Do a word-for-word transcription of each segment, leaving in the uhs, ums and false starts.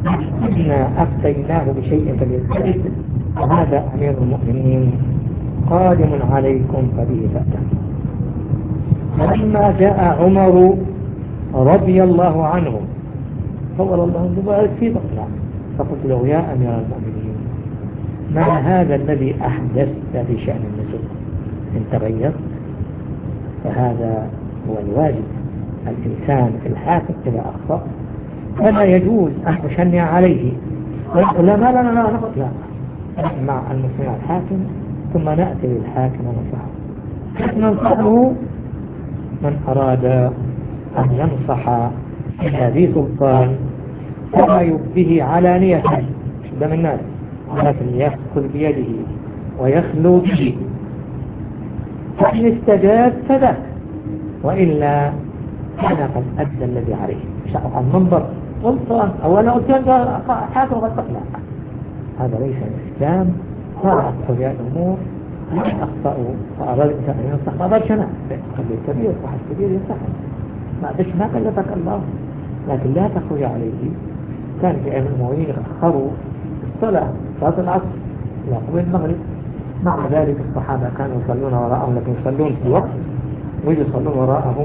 إنا أفتيناه بشيء فليستجب وهذا أمير المؤمنين قادم عليكم فبه تأتمون. فلما جاء عمر رضي الله عنه فول الله مبارك في بطنه فقلت له يا أمير المؤمنين ما هذا الذي أحدثت بشأن النسل إن تغير؟ فهذا هو الواجب. الإنسان في الحاكم إذا أخطأ فلا يجوز أن أشنع عليه ويقول لا لا لا لا نقط لا مع المسلمين الحاكم ثم نأتي للحاكم ونصحه. ننصحه من أراد أن ينصح إلى ذي سلطان فلا يبديه علانية قدام الناس ولكن يأخذ بيده ويخلو به فإن استجاب فذاك وإلا كان قد أدى الذي عليه شعب المنبر سلطان أولا قلت حاكم غلط لا هذا ليس الإسلام. صارت أولياء الأمور من أخطأوا وأراد الإنسان أن ينصح ما برشنا خلي الكبير واحد كبير ينصح ما بش ما كلفك الله لكن لا تخرج عليه. كان في أيام المؤمنين أخروا الصلاة صلاة العصر إلى قبل المغرب مع ذلك الصحابة كانوا يصلون وراءهم لكن يصلون في وقت ويجوا يصلون وراءهم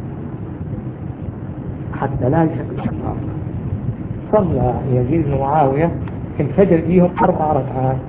حتى لا يشكل النار. صلى يزيد بن معاوية في الفجر فيهم أربع ركعات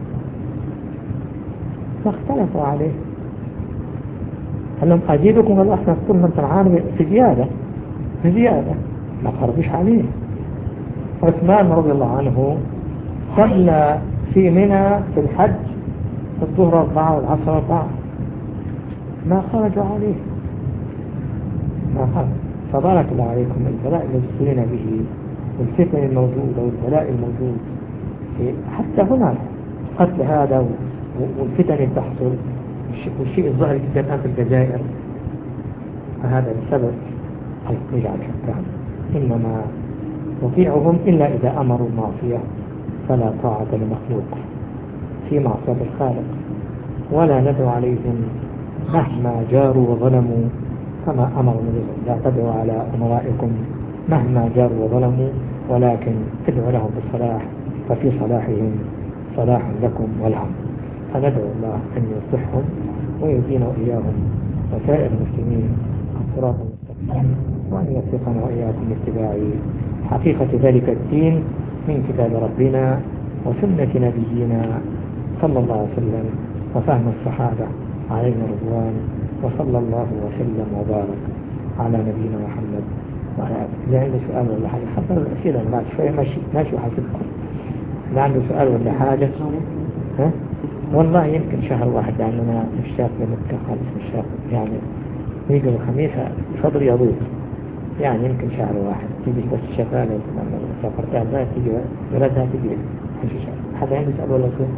فاختلفوا عليه قال لهم أزيدكم والله احنا كل من تنعان في زيادة في زيادة ما خرجوش عليه. عثمان رضي الله عنه صلى في منى في الحج الظهر أربعة والعصر أربعة ما خرجوا عليه ما خرج. فبارك الله عليكم البلاء الذي ابتلينا به والفتن الموجودة والبلاء الموجود حتى هنا قتل هذا والفتن اللي تحصل والشيء الظاهر جدا الآن في الجزائر فهذا بسبب الرجع الحكام إنما نطيعهم إلا إذا أمروا المعصية فلا طاعة لمخلوق في معصية الخالق ولا ندعو عليهم مهما جاروا وظلموا كما أمر النبي لا تدعوا على أمرائكم مهما جاروا وظلموا ولكن ادعوا لهم بالصلاح ففي صلاحهم صلاح لكم ولهم. فندعو الله أن يصلحهم ويدين إياهم وسائر المسلمين الصراط المستقيم وأن يوفقنا وإياكم لاتباع حقيقة ذلك الدين من كتاب ربنا وسنة نبينا صلى الله عليه وسلم وفهم الصحابة عليهم رضوان وصلى الله وسلم وبارك على نبينا محمد وعلى آله. اللي عنده سؤال ولا حاجة حضر الأسئلة بعد شوية ماشي ماشي وحاسبكم. اللي عنده سؤال ولا حاجة ها؟ والله يمكن شهر واحد لأننا مش شاف لمكة خالص مش شاف يعني يجي الخميس صدري يضيق يعني يمكن شهر واحد تيجي بس شغالة لما سافرتها لا تيجي ولادها تيجي حدا عنده سؤال ولا شيء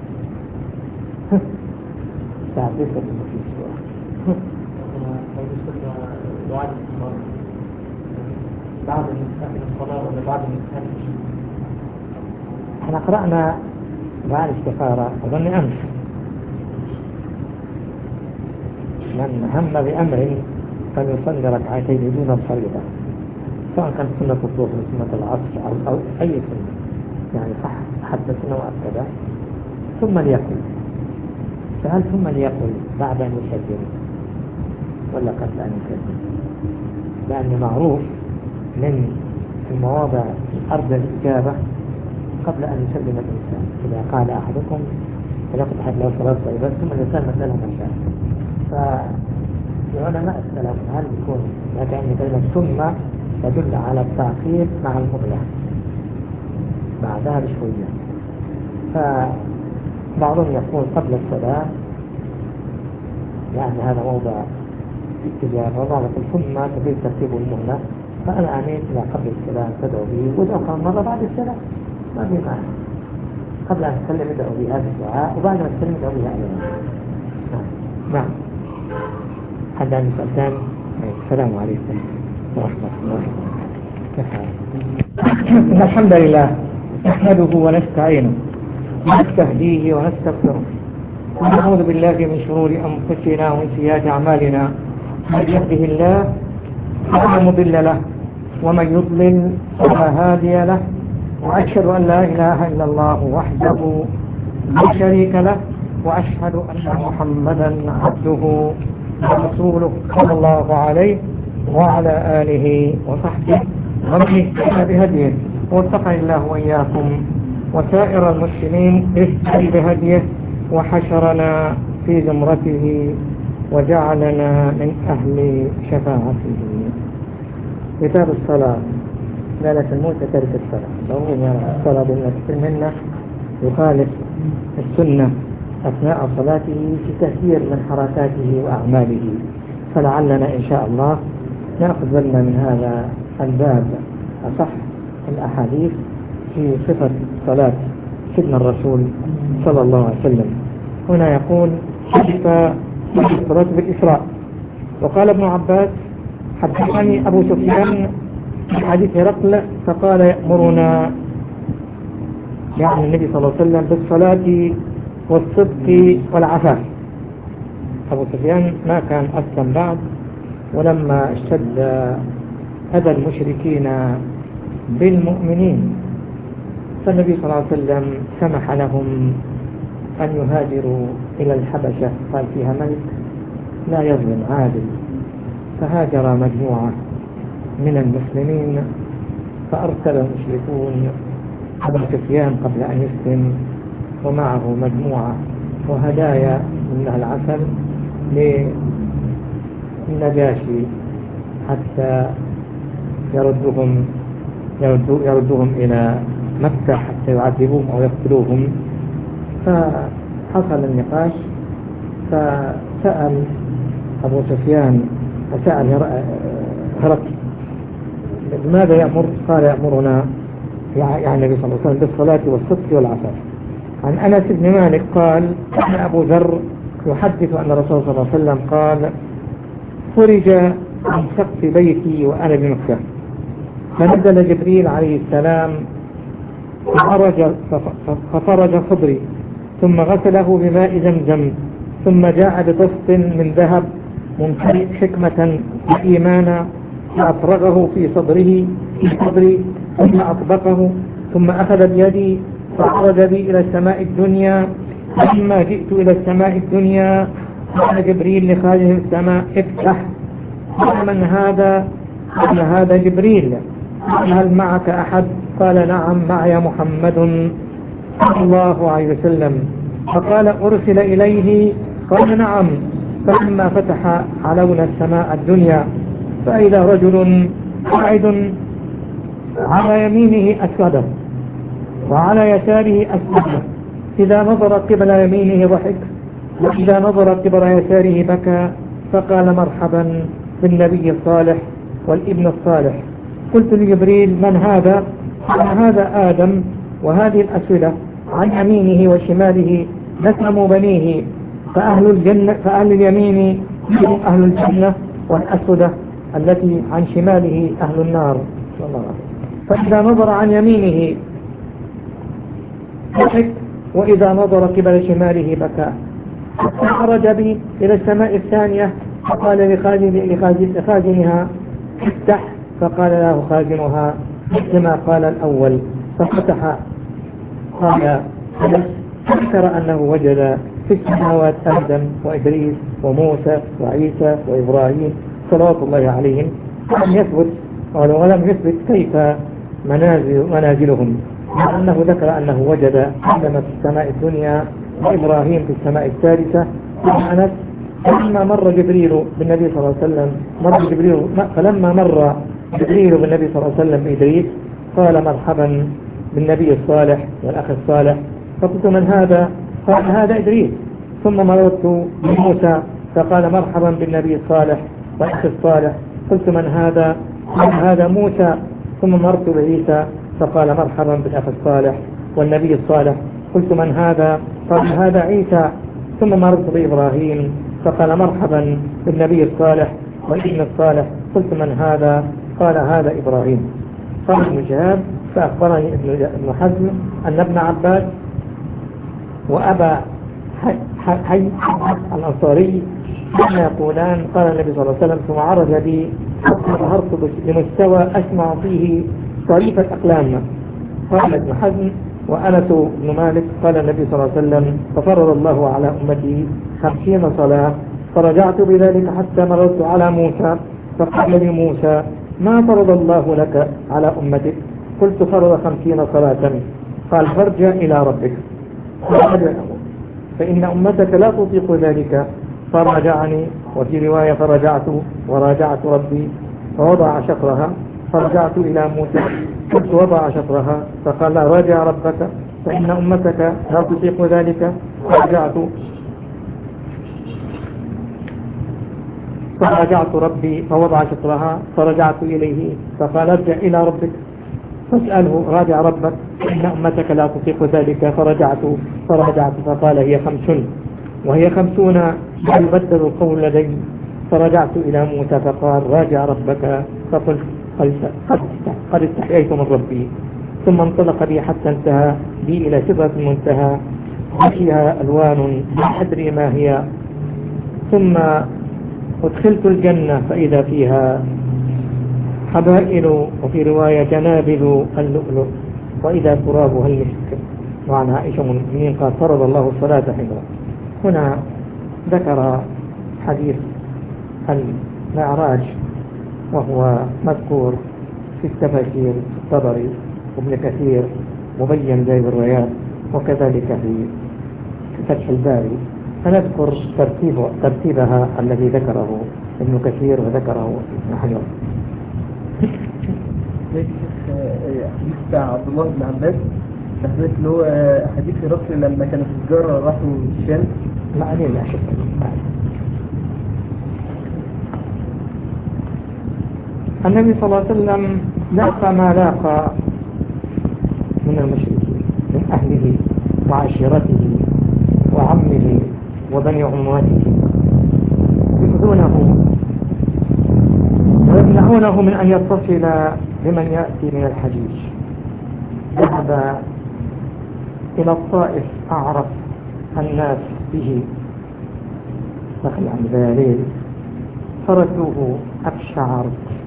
تعرفين إنه في سؤال بعد الصلاة ولا بعد المسألة احنا قرأنا بعد الاستخارة أظن أمس من هم بأمر فليصلي ركعتين دون الفريضة سواء كانت سنة الظهر سنة العصر أو, أو أي سنة يعني صح حتى سنة مؤكدة ثم ليقل. فهل ثم ليقل بعد أن يسجل ولا قبل أن يسجل؟ لأن معروف من المواضع أرض الإجابة قبل أن يسلم الإنسان إذا قال أحدكم فلقد أحد له صلاة طيبة ثم الإنسان مسألة مشاء. فالعلماء السلام هل يكون لكن كلمة ثم تدل على التعقيد مع المغلق بعدها بشوية. فبعضهم يقول قبل السلام لأن هذا موضع استجابة وبعض يقول ثم تفيد ترتيب المهلة. فأنا أميت إلى قبل السلام تدعو به وادعو مرة بعد السلام ما في معنى قبل أن تسلم ادعو بهذا الدعاء وبعد ما تسلم ادعو بها أيضا. نعم حد عن سؤال. السلام عليكم ورحمة الله وبركاته. الحمد لله نحمده ونستعينه ونستهديه ونستغفره ونعوذ بالله من شرور أنفسنا ومن سيئات أعمالنا. من يهده الله فلا مضل له ومن يضلل فلا هادي له وأشهد أن لا إله إلا الله وحده لا شريك له، وأشهد أن محمدا عبده ورسوله صلى الله عليه وعلى آله وصحبه ومن اهتدى بهديه، ووفقني الله وإياكم وسائر المسلمين اهتدوا بهديه وحشرنا في زمرته وجعلنا من أهل شفاعته. كتاب الصلاة. لا الموت ترك الصلاة، ضروري يرى الصلاة بالنسبة منا يخالف السنة أثناء صلاته في كثير من حركاته وأعماله، فلعلنا إن شاء الله نأخذ بالنا من هذا الباب أصح الأحاديث في صفة صلاة سيدنا الرسول صلى الله عليه وسلم. هنا يقول كيف الصلاة بالإسراء. وقال ابن عباس حدثني أبو سفيان في حديث هرقل فقال يأمرنا يعني النبي صلى الله عليه وسلم بالصلاة والصدق والعفاف. أبو سفيان ما كان أسلم بعد، ولما اشتد أذى المشركين بالمؤمنين فالنبي صلى الله عليه وسلم سمح لهم أن يهاجروا إلى الحبشة، قال فيها ملك لا يظلم عادل، فهاجر مجموعة من المسلمين، فأرسل المشركون أبو سفيان قبل أن يسلم ومعه مجموعة وهدايا من العسل للنجاشي حتى يردهم يردوهم إلى مكة حتى يعذبوهم أو يقتلوهم. فحصل النقاش، فسأل أبو سفيان فسأل هرقل لماذا يأمر؟ قال يأمرنا يعني النبي صلى الله عليه وسلم بالصلاة والصدق والعفاف. عن أنس بن مالك قال كان أبو ذر يحدث أن الرسول صلى الله عليه وسلم قال فرج عن سقف بيتي وأنا بمكة، فنزل جبريل عليه السلام ففرج, ففرج صدري ثم غسله بماء زمزم، ثم جاء بطست من ذهب ممتلئ حكمة وإيمانا فأفرغه في صدره في صدري ثم أطبقه، ثم أخذ بيدي فخرج بي إلى السماء الدنيا. فلما جئت إلى السماء الدنيا قال جبريل لخازن السماء افتح. قال من هذا؟ قال هذا جبريل. قال هل معك أحد؟ قال نعم معي محمد صلى الله عليه وسلم. فقال أرسل إليه؟ قال نعم. فلما فتح علونا السماء الدنيا فإذا رجل قاعد على يمينه أسوده وعلى يساره أسوده، إذا نظر قبل يمينه ضحك وإذا نظر قبل يساره بكى، فقال مرحبا بالنبي الصالح والابن الصالح. قلت لجبريل من هذا؟ قال هذا آدم، وهذه الأسودة عن يمينه وشماله نسم بنيه، فأهل الجنة فأهل اليمين هم أهل الجنة، والأسودة التي عن شماله أهل النار. فإذا نظر عن يمينه ضحك وإذا نظر قبل شماله بكى. فخرج بي إلى السماء الثانية فقال لخازنها افتح، فقال له خازنها كما قال الأول ففتح. قال فذكر أنه وجد في السماوات آدم وإدريس وموسى وعيسى وإبراهيم صلوات الله عليهم، ولم يثبت ولم يثبت كيف منازل منازلهم، لأنه ذكر أنه وجد آدم في السماء الدنيا وإبراهيم في السماء الثالثة. أنس فلما مر جبريل بالنبي صلى الله عليه وسلم مر جبريل فلما مر جبريل بالنبي صلى الله عليه وسلم بإدريس قال مرحبا بالنبي الصالح والأخ الصالح. فقلت من هذا؟ قال هذا إدريس. ثم مررت بموسى فقال مرحبا بالنبي الصالح والأخ الصالح. قلت من هذا؟ قال هذا موسى. ثم مررت بعيسى فقال مرحبا بالأخ الصالح والنبي الصالح. قلت من هذا؟ قال هذا عيسى. ثم مررت بإبراهيم فقال مرحبا بالنبي الصالح والابن الصالح. قلت من هذا؟ قال هذا إبراهيم. قال ابن شهاب فأخبرني ابن حزم أن ابن عباس وأبا حي الأنصاري كان يقولان قال النبي صلى الله عليه وسلم ثم عرج بي حتى ظهرت لمستوى أسمع فيه صريف الأقلام، قال ابن حزم وأنس بن مالك قال النبي صلى الله عليه وسلم ففرض الله على أمتي خمسين صلاة فرجعت بذلك حتى مررت على موسى فقال لي موسى ما فرض الله لك على أمتك؟ قلت فرض خمسين صلاة. قال فارجع إلى ربك فإن أمتك لا تطيق ذلك. فرجعني، وفي رواية فرجعت وراجعت ربي فوضع شطرها. فرجعت إلى موسى قلت وضع شطرها فقال راجع ربك فإن أمتك لا تطيق ذلك. فرجعت فراجعت ربي فوضع شطرها فرجعت إليه فقال ارجع إلى ربك فاسأله راجع ربك إن أمتك لا تطيق ذلك. فرجعت فرجعت فقال هي خمس وهي خمسون لا يبدل القول لدي. فرجعت إلى موسى فقال راجع ربك فقلت قد استحييت من ربي. ثم انطلق بي حتى انتهى بي إلى سدرة المنتهى فيها ألوان لا أدري ما هي. ثم ادخلت الجنة فإذا فيها حبائل وفي رواية جنابل اللؤلؤ وإذا ترابها المسك. وعن عائشة من المؤمنين قال فرض الله الصلاة حينها. هنا ذكر حديث المعراج وهو مذكور في التفاسير الطبري وابن كثير مبين زي الرياض وكذلك في فتح الباري. فنذكر ترتيب ترتيبها الذي ذكره ابن كثير وذكره ابن حجر. حديث بتاع عبد الله بن عباس حديث اللي هو حديث هرقل لما كانوا في التجارة راحوا الشام. ما عليه لا شك. النبي صلى الله عليه وسلم لاقى ما لاقى من المشركين من أهله وعشيرته وعمه وبني عمواته يؤذونه ويمنعونه من أن يتصل بمن يأتي من الحجيج. ذهب إلى الطائف أعرف الناس به دخل عن ذلك فردوه أبشع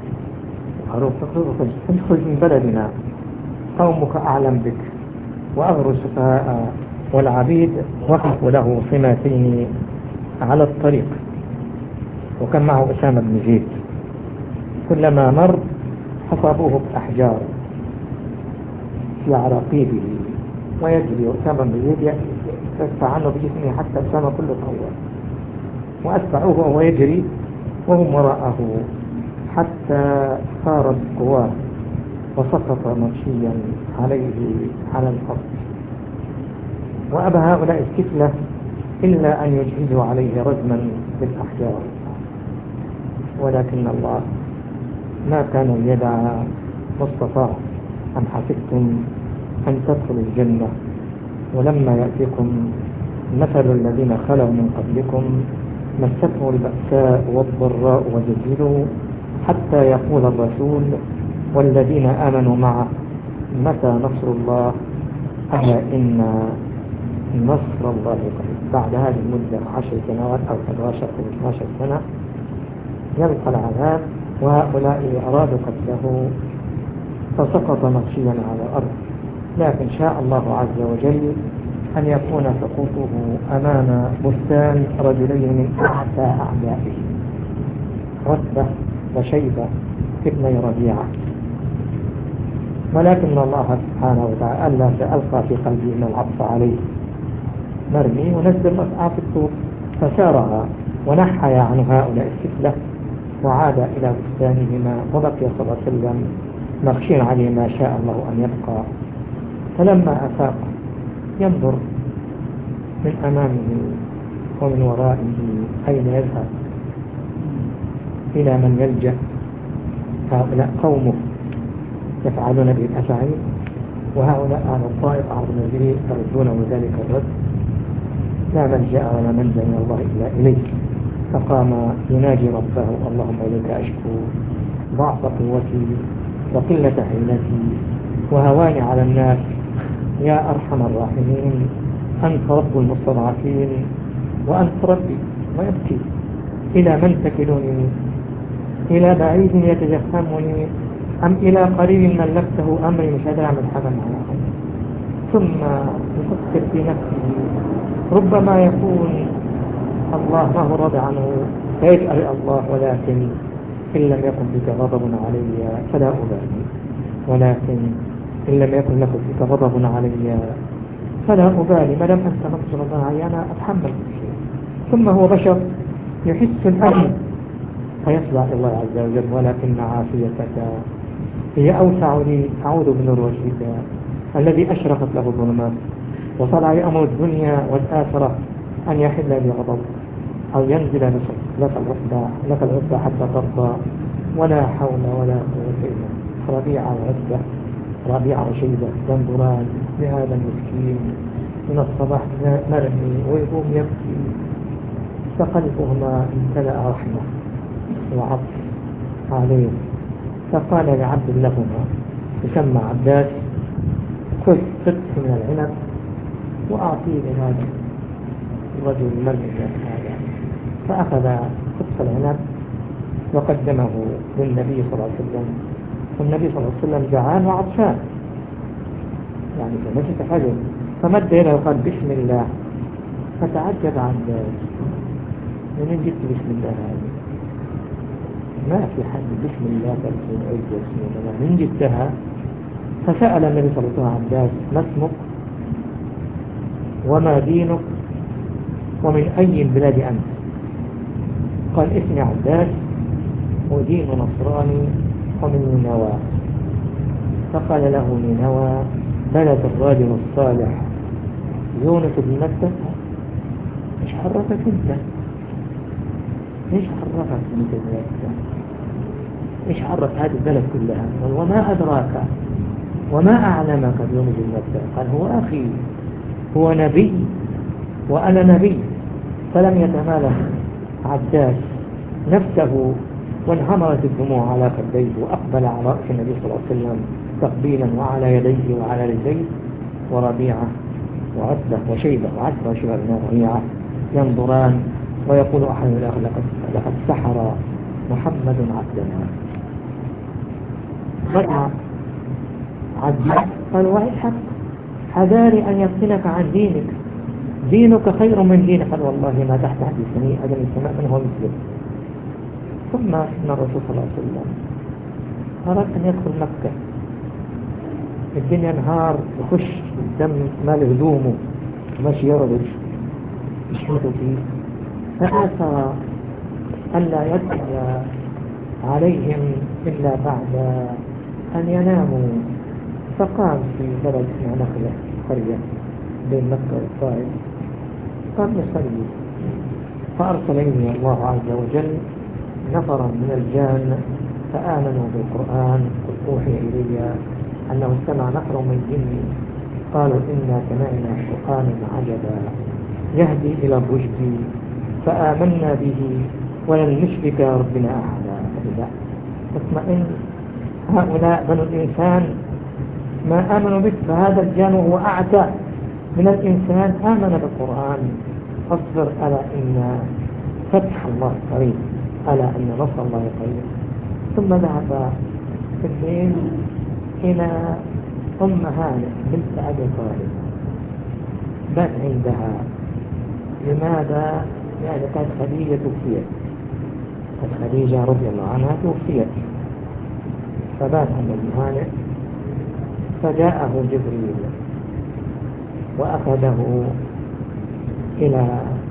ادخل من بلدنا قومك أعلم بك. وأغروا السفهاء والعبيد وقفوا له صماتين على الطريق. وكان معه أسامة بن زيد كلما مر حصبوه بأحجار في عراقيبه ويجري أسامة بن زيد يدفع عنه بجسمه حتى أسامة كله طوال وأتبعوه وهو يجري وهم وراءه حتى صار بقواه وسقط مغشيا عليه على الأرض. وأبى هؤلاء الكتلة إلا أن يجهزوا عليه رجما بالأحجار. ولكن الله ما كان يدع مصطفى أم حسبتم أن تدخلوا الجنة ولما يأتيكم مثل الذين خلوا من قبلكم مستهم البأساء والضراء وزلزلوا حتى يقول الرسول والذين آمنوا معه متى نصر الله ألا إن نصر الله قريب. بعد هذه المدة عشر سنوات أو أحد عشر أو اثنتا عشرة سنة يبقى العذاب وهؤلاء أرادوا قتله فسقط مغشيا على الأرض. لكن شاء الله عز وجل أن يكون سقوطه أمام بستان رجلين من أعتى أعدائه رتبة وشيبة ابني ربيعة. ولكن الله سبحانه وتعالى ألا سألقى في قلبي من العطف عليه مرمي ونزل مسعى في الطور فسارها ونحى عن هؤلاء السفلة وعاد إلى بستانهما وبقي صلى الله عليه وسلم مغشين عليه ما شاء الله أن يبقى. فلما أفاق ينظر من أمامه ومن ورائه أين يذهب إلى من يلجأ. هؤلاء قومه يفعلون به الأفاعيل وهؤلاء أهل الطائف عظم به يردونه ذلك الرد. لا ملجأ ولا منجا من الله إلا إليه. فقام يناجي ربه اللهم إليك أشكو ضعف قوتي وقلة حيلتي وهواني على الناس يا أرحم الراحمين أنت رب المستضعفين وأنت ربي. ويبكي إلى من تكلني إلى بعيد يتجهمني أم إلى قريب ملكته أمري مش قادر أعمل حاجة معاه. ثم يفكر في نفسه، ربما يكون الله ما هو راضي عنه فيجأر الله، ولكن إن لم يكن بك غضب علي فلا أبالي، ولكن إن لم يكن لك بك غضب علي فلا أبالي، ما دام أنت ما تغضب علي أنا أتحمل كل شيء. ثم هو بشر يحس الألم فيصدع الله عز وجل، ولكن عافيتك هي أوسع لي، أعوذ بنور وجهك الذي أشرقت له الظلمات وطلع أمر الدنيا والآخرة أن يحل لي غضب أو ينزل لك العقدة لك العقدة حتى ترضى. ولا حول ولا قوة إلا بالله. ربيعة وعدة، ربيعة وشيبة ينظران لهذا المسكين من الصباح مرمي ويقوم يبكي، فقلبهما امتلأ رحمة وعطف عليه. فقال لعبد لهما يسمى عباس خذ قدس من العنب وأعطيه لهذا الرجل المرمي هذا. فأخذ قدس العنب وقدمه للنبي صلى الله عليه وسلم، والنبي صلى الله عليه وسلم جعان وعطشان يعني في مسجد حجر، فمد يده وقال بسم الله. فتعجب عباس، من جبت بسم الله هذه؟ ما في حد بسم الله تبسم عز بسم الله من جبتها؟ فسأل النبي صلى الله عليه وسلم عباس ما اسمك وما دينك ومن أي البلاد أنت؟ قال اسمي عباس ودين نصراني ومن نينوى. فقال له نينوى بلد الرجل الصالح يونس بن متى. ايش حرفك انت؟ ايش حرفك انت بمكة؟ ايش عرف هذه البلد كلها؟ وما أدراك وما أعلمك بيونس بن متى؟ قال هو أخي، هو نبي وأنا نبي. فلم يتمالك عباس نفسه وانهمرت الدموع على خديه، وأقبل على رأس النبي صلى الله عليه وسلم تقبيلا وعلى يديه وعلى رجليه. وربيعة وعتبة وشيبة وعتبة وشيبة بن ربيعة ينظران ويقول أحد الآخر لقد, لقد سحر محمد عبدنا. رجع عباس قال ويحك حذاري أن يفتنك عن دينك، دينك خير من دينك. قال والله ما تحت حديثني أدم السماء من هو مسلم. ثم إن الرسول صلى الله عليه وسلم أراد أن يدخل مكة، الدنيا نهار يخش الدم مال هدومه ماشي يرضج يشمته فيه، فآثر ألا يدخل عليهم إلا بعد أن يناموا. فقام في بلد اسمها نخلة قرية بين مكة والطائف، قام يصلي، فأرسل إليه الله عز وجل نفرا من الجان فآمنوا بالقرآن. قل أوحي إلي أنه استمع نفر من الجن قالوا إنا سمعنا قرآنا عجبا يهدي إلى الرشد فآمنا به ولن نشرك ربنا أحدا. اطمئن، هؤلاء بنو الإنسان ما آمنوا بك، فهذا الجان وهو أعتى من الإنسان آمن بالقرآن. أصبر ألا إن فتح الله قريب، ألا إن نصر الله قريب. ثم ذهب في الليل إلى أم هانئ بنت أبي طالب، بات عندها. لماذا؟ يعني كانت خديجة توفيت، كانت خديجة رضي الله عنها توفيت، فبات عند أم هانئ. فجاءه جبريل وأخذه إلى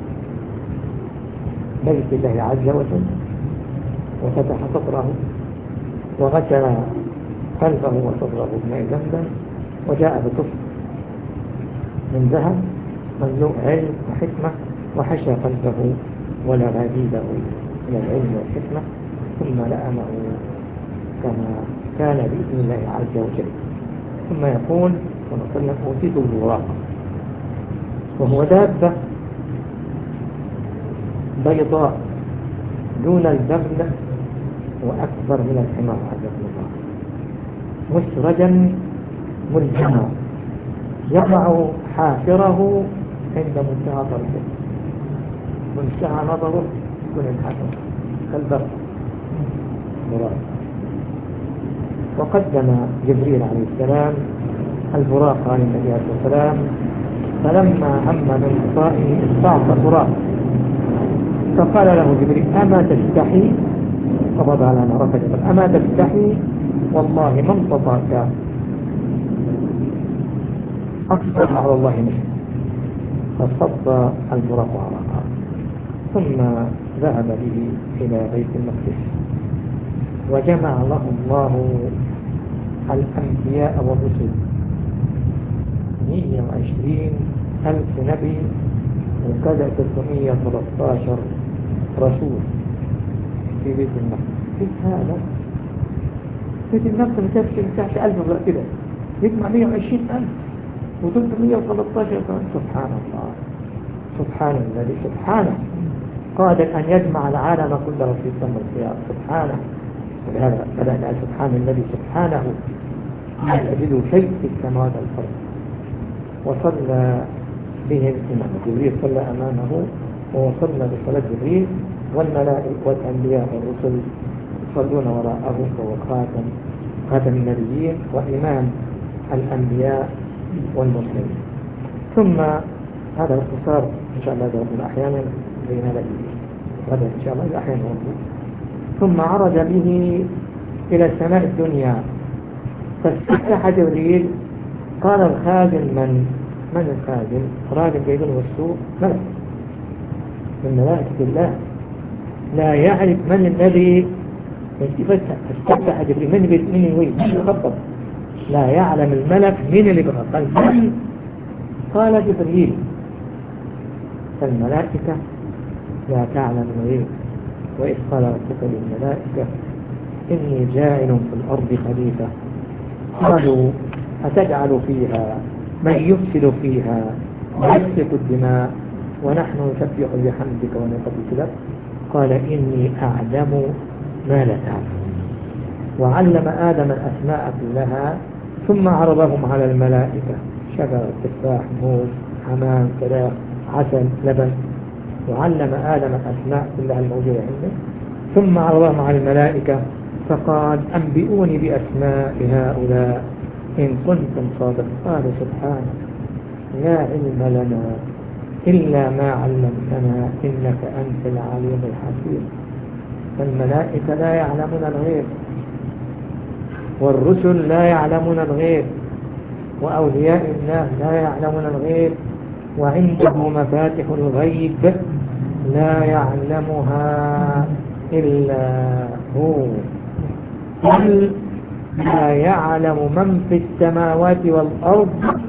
بيت الله عز وجل وفتح صدره وغسل قلبه وصدره بماء زمزم، وجاء بكفر من ذهب مملوء علم وحكمة وحشى قلبه ولا غاديده إلى العلم والحكمة، ثم لأمه كما كان بإذن الله عز وجل. ثم يقول صلى الله عليه وسلم أوتيت البراق، وهو دابة بيضاء دون البغل وأكبر من الحمار عزكم الله، مسرجا ملجما يضع حافره عند منتهى طرفه، منتهى نظره يكون الحافر كالبرق مراد. وقدم جبريل عليه السلام البراق على النبي عليه السلام، فلما هم من لقائه استعصى البراق، فقال له جبريل: أما تستحي؟ قبض على نارك جبل: أما تستحي؟ والله ما انطفاك أكبر على الله منه. فصب البراق عرقا، ثم ذهب به إلى بيت المقدس، وجمع له الله الأنبياء والرسل مئة وعشرين ألف نبي وكذا ثلاثمئة وثلاثة عشر رسول في بيت المقدس. كيف هذا؟ بيت المقدس ما كانش يمسحش ألف كده، يجمع مئة وعشرين ألف وثلاثمئة وثلاثة عشر. سبحان الله، سبحان الذي سبحانه قادر أن يجمع العالم كله في سم الخيار. سبحانه. ولهذا بدأنا سبحان الذي سبحانه لا يجد شيء في السماوات والأرض. وصلى به الإمام جبريل، صلى أمامه ووصلنا بصلاة جبريل، والملائكة والأنبياء والرسل يصلون وراءه، وهو خاتم خاتم النبيين وإمام الأنبياء والمرسلين. ثم هذا الاختصار إن شاء الله يدرسنا أحيانا بين غدا إن شاء الله أحيانا موجود. ثم عرج به إلى السماء الدنيا، فاستفتح جبريل. قال الخادم: من من الخادم؟ راجل جايبين السوق، ملك من ملائكة الله لا يعرف من الذي استفتح جبريل، من بيت من وين يخطط، لا يعلم الملك من اللي بخطط. قال قال جبريل: فالملائكة لا تعلم الغيب، وإذ قال ربك للملائكة إني جاعل في الأرض خليفة، قالوا أتجعل فيها من يفسد فيها ويسفك الدماء ونحن نسبح بحمدك ونقدس لك؟ قال إني أعلم ما لا تعلم. وعلم آدم الأسماء كلها، ثم عرضهم على الملائكة: شجر، تفاح، موز، حمام، فراخ، عسل، لبن. وعلم آدم الأسماء كلها الموجودة عنده، ثم عرضهم على الملائكة فقال: أنبئوني بأسماء هؤلاء إن كنتم صادقين. قالوا: سبحانك لا علم لنا إلا ما علمتنا إنك أنت العليم الحكيم. فالملائكة لا يعلمون الغيب، والرسل لا يعلمون الغيب، وأولياء الله لا يعلمون الغيب، وعنده مفاتح الغيب لا يعلمها إلا هو. قل لا يعلم من في السماوات والأرض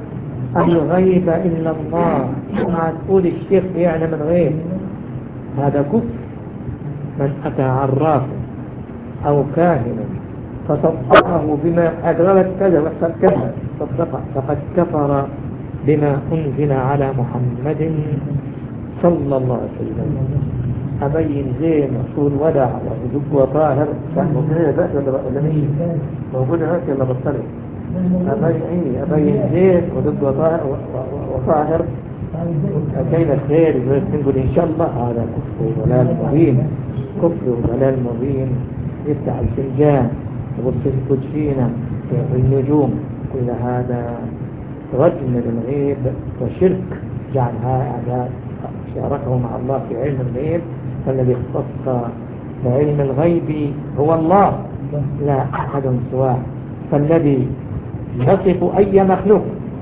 الغيب إلا الله. ما تقول الشيخ يعلم الغيب، هذا كفر. من أتى عرافا أو كاهنا فصدقه بما أدرت كذا وحصل كذا صدقه فقد كفر بما أنزل على محمد صلى الله عليه وسلم. أبين زين رسول ودع وزب وطاهر موجودة بأس ولا مش موجودة هناك ولا بطلت؟ أبين إيه أبين زين وزب وطاهر وطاهر كين الخير نقول إن شاء الله. هذا كفر وضلال مبين، كفر وضلال مبين. يفتح الفنجان ويقول فينا النجوم، كل هذا رجم للغيب وشرك، جعلها شاركه مع الله في علم الغيب. فالذي اختص بعلم الغيب هو الله لا أحد سواه. فالذي يصف أي مخلوق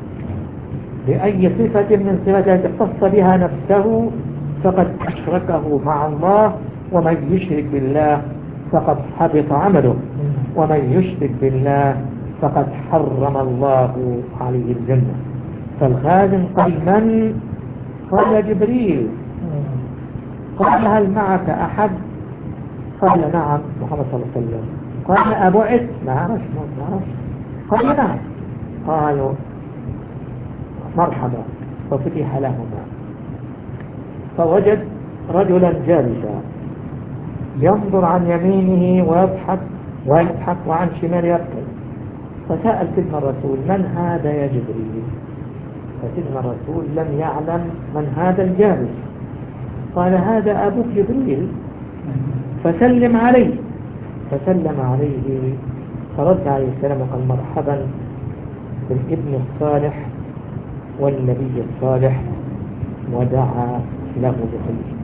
بأي صفة من صفات اختص بها نفسه فقد أشركه مع الله. ومن يشرك بالله فقد حبط عمله، ومن يشرك بالله فقد حرم الله عليه الجنة. فالخادم قال: من؟ قال: جبريل. قال: هل معك أحد؟ قال: نعم، محمد صلى الله عليه وسلم. قال: أبعث؟ ما عرفش ما عرفش. قال: نعم. قالوا: مرحبا. ففتح لهما، فوجد رجلا جالسا ينظر عن يمينه ويضحك ويضحك وعن شمال يبكي. فسأل سيدنا الرسول: من هذا يا جبريل؟ فسيدنا الرسول لم يعلم من هذا الجالس. قال: هذا أبوك جبريل، فسلم عليه. فسلم عليه فرد عليه السلام وقال مرحبا بالابن الصالح والنبي الصالح، ودعا له بخير.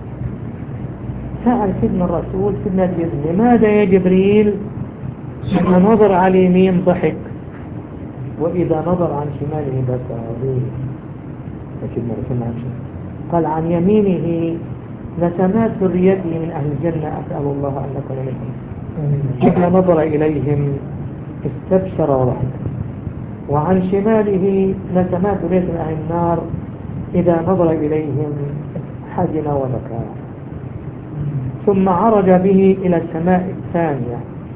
سأل سيدنا الرسول سيدنا جبريل لماذا يا جبريل إذا نظر على اليمين ضحك وإذا نظر عن شماله بكى؟ سيدنا الرسول عن شماله قال عن يمينه نسمات ذريته من أهل الجنة أسأل الله أن نكون منهم، إذا نظر إليهم استبشر وضحك، وعن شماله نسمات ذريته من أهل النار إذا نظر إليهم حزن وبكى. ثم عرج به إلى السماء الثانية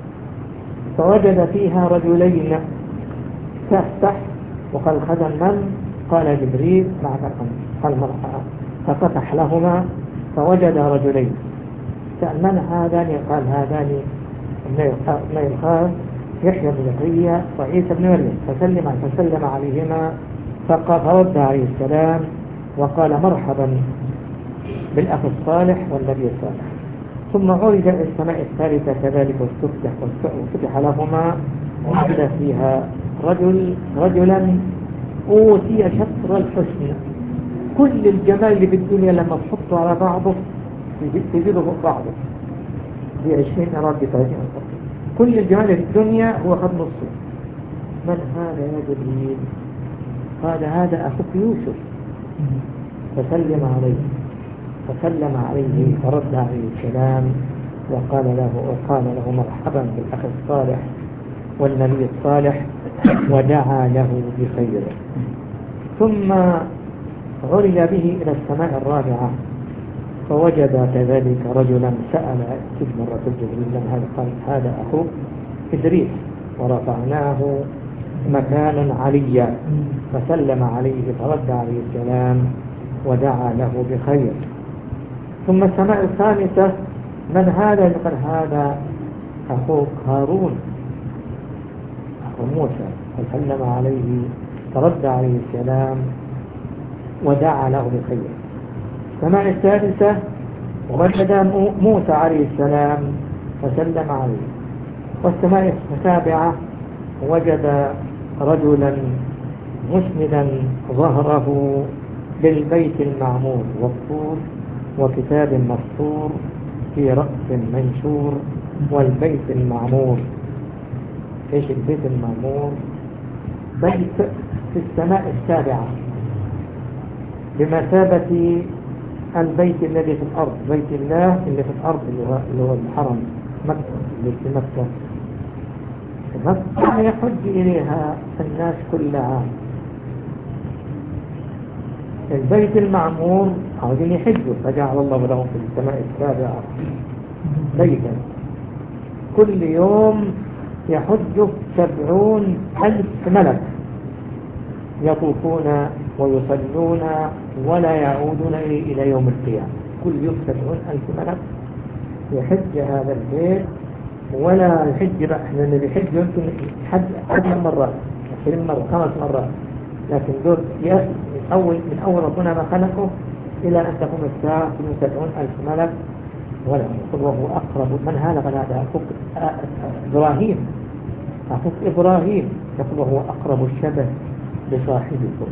فوجد فيها رجلين تفتح وقال خزن من؟ قال جبريل معك قال مرحبا، ففتح لهما فوجد رجلين. سأل من هذان؟ قال هذان ابن الخاز يحيى بن زكريا وعيسى بن مريم، فسلم فسلم عليهما فرد عليه السلام وقال مرحبا بالأخ الصالح والنبي الصالح. ثم عرج إلى السماء الثالثة كذلك واستفتح وفتح لهما ووجد فيها رجل رجلا أوتي شطر الحسن، كل الجمال اللي في الدنيا لما تحطه على بعضه تزيده فوق بعضه بعشرين أراد بثلاثين أراد، كل الجمال في الدنيا هو خد نصه. من هذا يا جبريل؟ قال هذا أخوك يوسف. فسلم عليه فسلم عليه فرد عليه السلام وقال له وقال له مرحبا بالأخ الصالح والنبي الصالح ودعا له بخير. ثم عرج به إلى السماء الرابعة فوجد كذلك رجلا سأل سيدنا الرسول جبريل من هذا؟ قال هذا أخوك إدريس ورفعناه مكانا عليا، فسلم عليه فرد عليه السلام ودعا له بخير. ثم السماء الخامسة من هذا؟ قال هذا أخوك هارون أخو موسى، فسلم عليه فرد عليه السلام ودعا له بخير. السماء الثالثة وجد موسى عليه السلام فسلم عليه. والسماء السابعة وجد رجلا مسندا ظهره للبيت المعمور والطور وكتاب مسطور في رأس منشور والبيت المعمور. ايش البيت المعمور؟ بيت في السماء السابعة بمثابة البيت الذي في الأرض، بيت الله اللي في الأرض اللي هو الحرم مكة اللي في مكة. مكة يحج إليها الناس كل عام. البيت المعمور عاوزين يحجوا فجعل الله لهم في السماء السابعة بيتا كل يوم يحج سبعون ألف ملك يطوفون ويصلون ولا يعودون إلى يوم القيامة. كل يوم سبعون ألف ملك يحج هذا البيت، ولا يحج بقى لأن بيحج يمكن حج عشر مرات عشرين مرة خمس مرات، لكن دول من أول من أول ربنا ما خلقه إلى أن تقوم الساعة كل سبعون ألف ملك ولا يقول وهو أقرب من هذا؟ قال هذا أخوك إبراهيم أخوك إبراهيم يقول وهو أقرب الشبه بصاحبكم.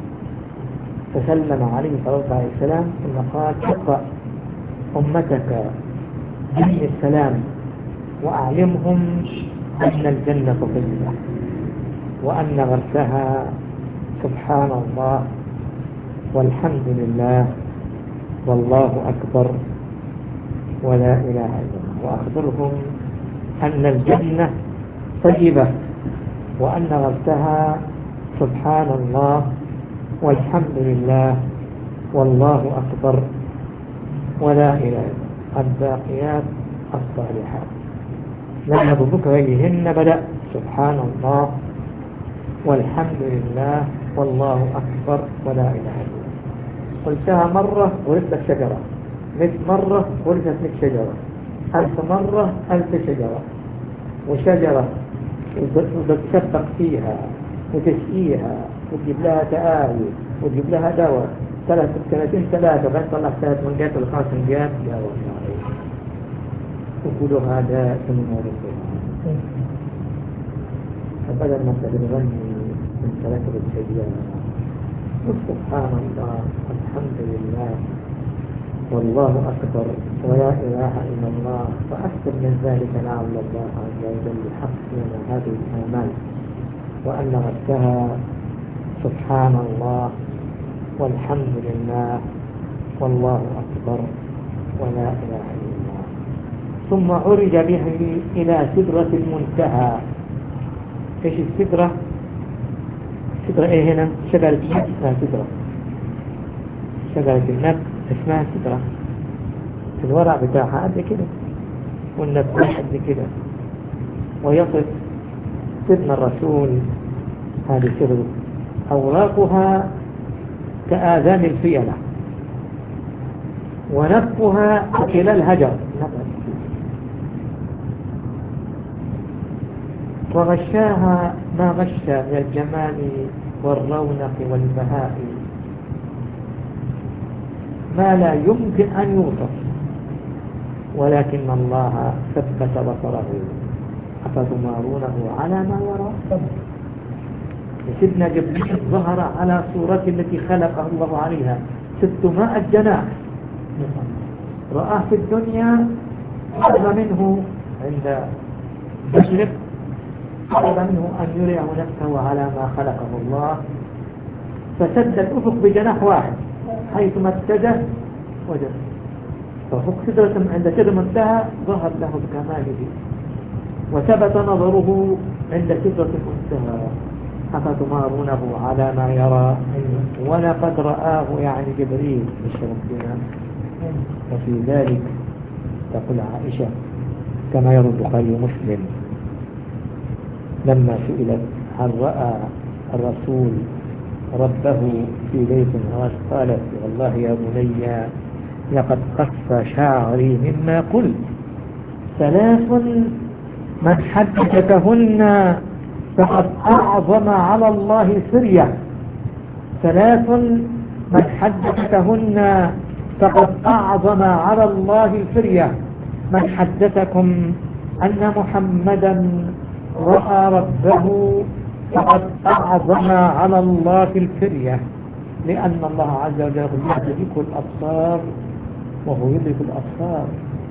فسلم عليه صلى الله عليه وسلم ثم قال اقرأ أمتك دين السلام وأعلمهم أن الجنة طيبة وأن غرسها سبحان الله والحمد لله والله أكبر ولا إله إلا الله، وأخبرهم أن الجنة طيبة وأن غرسها سبحان الله والحمد لله والله أكبر ولا إله إلا الله، الباقيات الصالحات. لما بذكر إليهن بدأ سبحان الله والحمد لله والله أكبر ولا إله إلا الله. قلتها مرة ورثت شجرة، مئة مرة ورثت مئة شجرة، ألف مرة ألف شجرة، وشجرة وتتسبق فيها وتسقيها وتجيب لها تآوي وتجيب لها دواء ثلاث سنتين ثلاثة وبعد طلع ثلاث منجات ولا خمس منجات يا رب وكلها داء ورد. بدل ما تغني من ثلاثة الحجاب سبحان الله الحمد لله والله أكبر ولا إله إلا الله وأكثر من ذلك لعل الله عز وجل يحقق لنا هذه الآمال وأن نردها سبحان الله والحمد لله والله أكبر ولا إله إلا الله. ثم عرج به إلى سدرة المنتهى. إيش السدرة؟ سدرة إيه هنا؟ شجرة النبت اسمها سدرة. شجرة النبت اسمها سدرة. الورع بتاعها قد كده والنبت قد كده. ويصف سيدنا الرسول هذه سدرة أوراقها كآذان الفيلة ونفها إلى الهجر وغشاها ما غشى من الجمال والرونق والبهاء ما لا يمكن أن يوصف ولكن الله ثبت بصره أفتمارونه على ما يرى. سيدنا جبريل ظهر على صورة التي خلقه الله عليها ستمائة جناح رآه في الدنيا طلب منه عند مشرق طلب منه أن يريه نفسه على ما خلقه الله فسد الأفق بجناح واحد حيثما اتجه وجد ففوق سدرة عند سدرة منتهى ظهر له بكماله وثبت نظره عند سدرة المنتهى أفتمارونه على ما يرى ولقد رآه يعني جبريل مش ربنا. وفي ذلك تقول عائشة كما يروي البخاري ومسلم لما سئلت هل رأى الرسول ربه في ليلة الغاش قالت والله يا بني لقد قص شعري مما قلت ثلاث من حدثتهن فقد أعظم على الله سرية ثلاث من حدثتهن فقد أعظم على الله الفرية من حدثكم أن محمدا رأى ربه فقد أعظم على الله الفرية لأن الله عز وجل يدرك الأبصار وهو يدرك الأبصار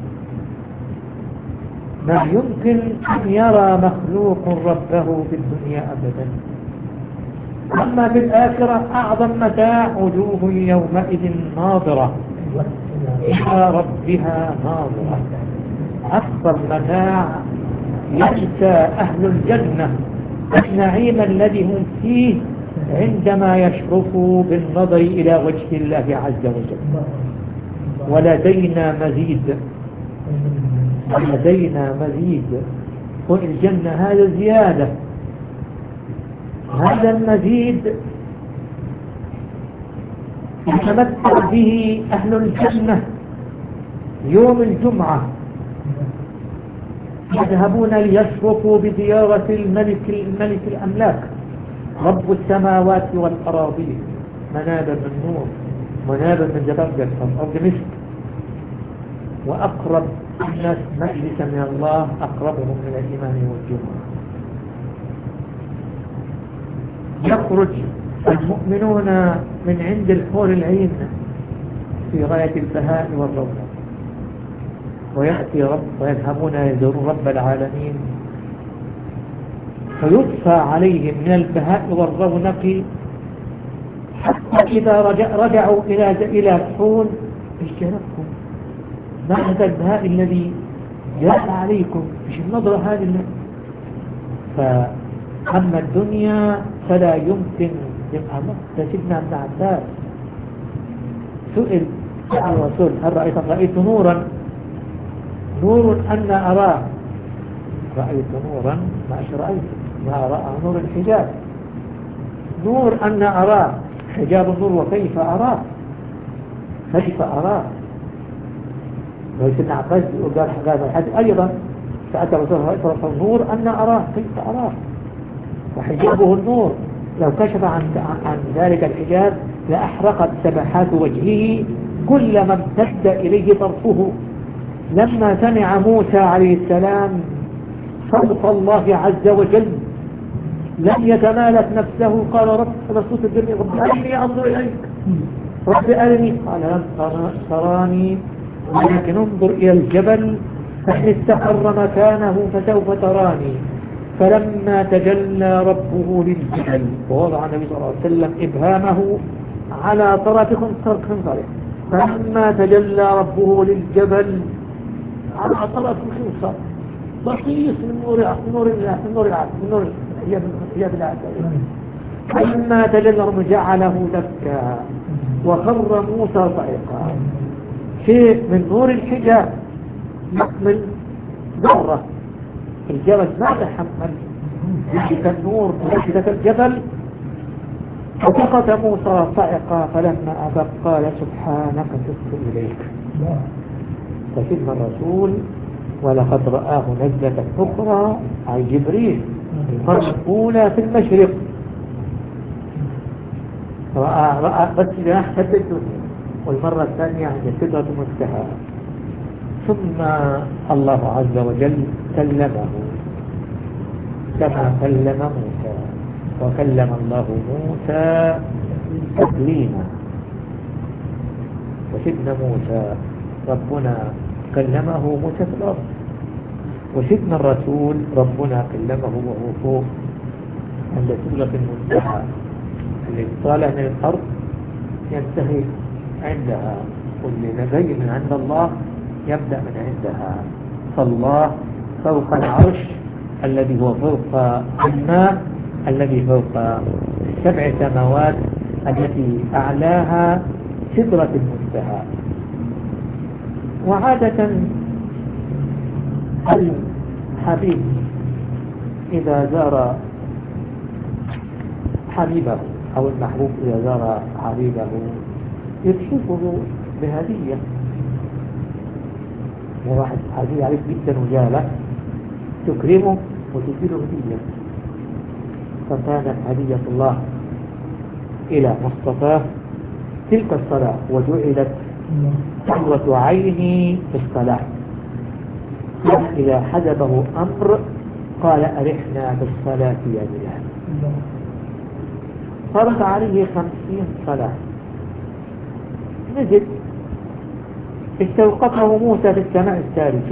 ما يمكن أن يرى مخلوق ربه في الدنيا أبدا. أما في الآخرة أعظم متاع وجوه يومئذ ناظرة إلى ربها ناظرة أكثر متاع ينسى أهل الجنة النعيم الذي هم فيه عندما يشرفوا بالنظر إلى وجه الله عز وجل. ولدينا مزيد ولدينا مزيد والجنة هذا زيادة هذا المزيد يتمتع به أهل الجنة يوم الجمعة يذهبون ليشرفوا بزيارة الملك الملك الأملاك رب السماوات والأراضين منابر من نور منابر من زبرجد أرض مسك وأقرب الناس مجلسا من الله أقربهم من الإمام والجمعة. يخرج المؤمنون من عند الحور العين في غاية البهاء والروضة ويأتي رب ويذهبون يزورون رب العالمين فيضفى عليهم من البهاء والرونق حتى إذا رجع رجعوا إلى إلى الحور اجتنبكم ما هذا البهاء الذي جاء عليكم مش النظرة هذه. فأما الدنيا فلا يمكن يبقى سيدنا ابن عباس سئل عن الرسول هل رأيت رأيت نورا نور أن أراه رأيت نورا ما رأيت ما رأى نور الحجاب نور أن أراه حجاب النور وكيف أراه كيف أراه. وسيدنا عباس قال هذا الحديث أيضا سألت الرسول رأيت رأيت نور أن أراه كيف أراه وحجابه النور لو كشف عن عن ذلك الحجاب لأحرقت سبحات وجهه كلما امتد إليه طرفه. لما سمع موسى عليه السلام صوت الله عز وجل لم يتمالك نفسه قال رب رسول الدنيا رب أرني أنظر إليك رب أرني قال لن تراني ولكن انظر إلى الجبل فإن استقر مكانه فسوف تراني فلما تجلى ربه للجبل ووضع النبي صلى الله عليه وسلم إبهامه على طرف خنصره فلما تجلى ربه للجبل على طرف الخنصر بصيص من نور من نور الله من نور العالم من نور هي بالله فلما تجلى ربه جعله دكا وخر موسى صعقا شيء من نور الحجاب يحمل ذرة الجبل ما تحمل ذلك النور ذلك الجبل فسقط موسى صعقا فلما أفق قال سبحانك تبت إليك فسيدنا الرسول ولقد رآه نزلة أخرى عن جبريل المرة الأولى في المشرق رأى, رأى بس جناح الدنيا والمرة الثانية عند سدرة المنتهى ثم الله عز وجل كلمه كما كلم موسى وكلم الله موسى تكليما وسيدنا موسى ربنا كلمه موسى في الأرض وسيدنا الرسول ربنا كلمه وهو فوق عند سدرة المنتهى اللي طالع من الأرض ينتهي عندها واللي نبي من عند الله يبدأ من عندها فالله فوق العرش الذي هو فوق الماء الذي فوق سبع سماوات التي أعلاها سدرة المنتهى. وعادة الحبيب إذا زار حبيبه أو المحبوب إذا زار حبيبه يكشفه بهدية واحد حبيب عليك جدا وجالك تكرمه وتديله هدية فكانت هدية الله إلى مصطفاه تلك الصلاة وجعلت قرة عيني في الصلاة إذا حجبه أمر قال أرحنا بالصلاة يا بلال فرض عليه خمسين صلاة نزل استوقفه موسى في السماء الثالثة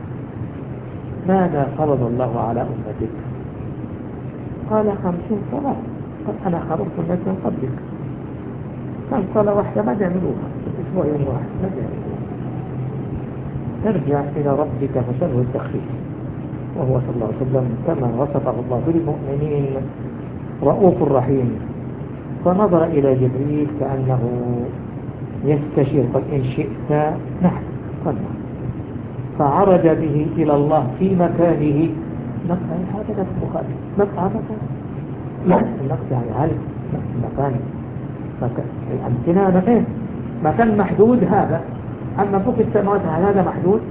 ماذا فرض الله على أمتك قال خمسين صلاة قال أنا خرجت الناس من قبلك كم صلاة واحدة ما تعملوها أسبوع يوم واحد ما تعملوها ترجع إلى ربك فسأله التخفيف وهو صلى الله عليه وسلم كما وصفه الله بالمؤمنين رؤوف رحيم فنظر إلى جبريل كأنه يستشير قال إن شئت نحن قال فعرج به إلى الله في مكانه مكان هذا نفس مخالف مكان لا النقص يعني هل مكان مكان الأمكنة مكان مكان محدود هذا أما فوق السماوات هذا محدود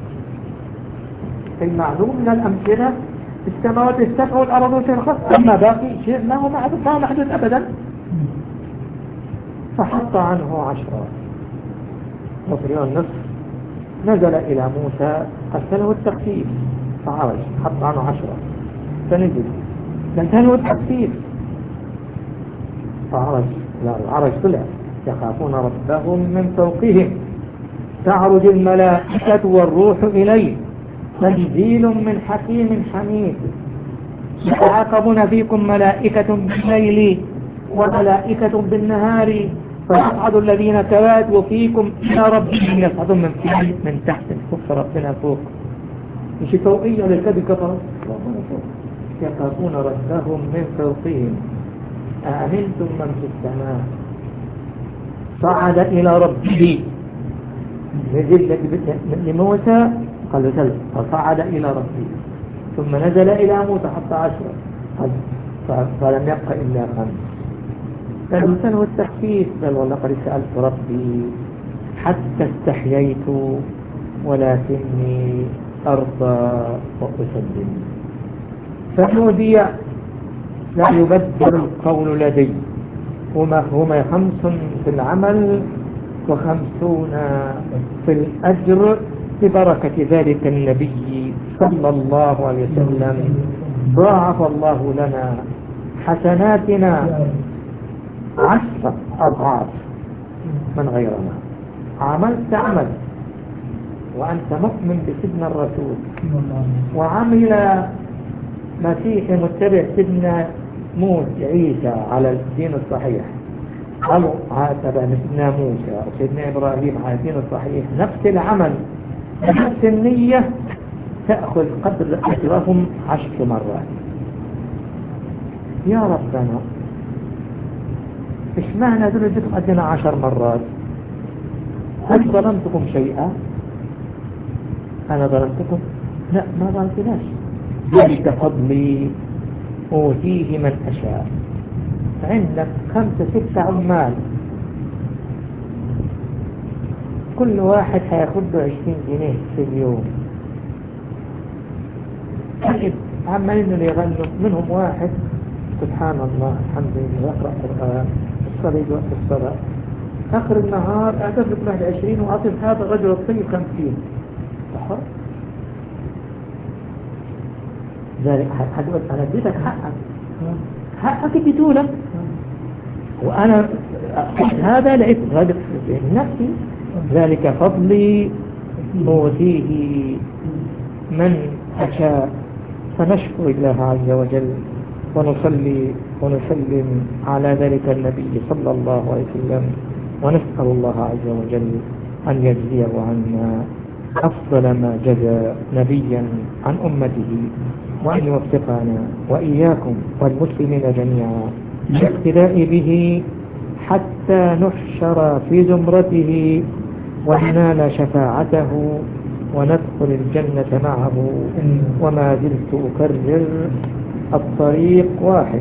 المعلوم من الأمكنة السماوات السبع والأرض والشرخة أما باقي شيء ما هو محدود ما هو محدود أبدا فحط عنه عشرة وفي النصف نزل إلى موسى قتله التخفيف فعرج حط عنه عشرة فنزل قتله التخفيف فعرج لا العرج طلع يخافون ربهم من فوقهم تعرج الملائكة والروح إليه تنزيل من حكيم حميد يتعاقبون فيكم ملائكة بالليل وملائكة بالنهار فيصعد الذين كباتوا فيكم إلى ربهم يصعدون من فوق من تحت فوق ربنا فوق مش فوقية للكذب كفر يخافون ربهم من فوقهم أأمنتم من في السماء صعد إلى ربه نزل لموسى قال له سلم فصعد إلى ربه ثم نزل إلى موسى حتى عشرة فلم يبقى إلا خمس فالإنسان هو التخفيف بل والله قد سألت ربي حتى استحييت ولكني أرضى وأسلم فنودي لا يبدل القول لدي هما هما خمس في العمل وخمسون في الأجر ببركة ذلك النبي صلى الله عليه وسلم ضاعف الله لنا حسناتنا عشرة أضعاف من غيرنا. عملت عمل وأنت مؤمن بسيدنا الرسول وعمل مسيحي متبع سيدنا موسى عيسى على الدين الصحيح، قالوا هذا سيدنا موسى وسيدنا إبراهيم على الدين الصحيح، نفس العمل نفس النية تأخذ قدر أجرهم عشر مرات. يا ربنا إيش معنى دول اديتهم أجرنا عشر مرات؟ هل ظلمتكم شيئا؟ أنا ظلمتكم؟ لا، ما ظلمتناش. ذلك فضلي أوتيه من أشاء. عندك خمسة ستة عمال، كل واحد هياخد له عشرين جنيه في اليوم. طيب عمالين اللي يغنوا منهم واحد سبحان الله الحمد لله يقرأ قرآن الصلاة وقت الصلاة، آخر النهار أعتبر كل واحد عشرين وأعطي هذا الرجل الطيب خمسين. صح؟ ذلك حدوث أنا اديتك حقك، حقك اديتولك، وأنا هذا لقيت غادر في نفسي. ذلك فضلي أوتيه من أشاء. فنشكر الله عز وجل ونصلي ونسلم على ذلك النبي صلى الله عليه وسلم، ونسأل الله عز وجل أن يجزيه عنا أفضل ما جزى نبيا عن أمته، وأن يوفقنا وإياكم والمسلمين جميعا بالاقتداء به حتى نحشر في زمرته وننال شفاعته وندخل الجنة معه. وما زلت أكرر الطريق واحد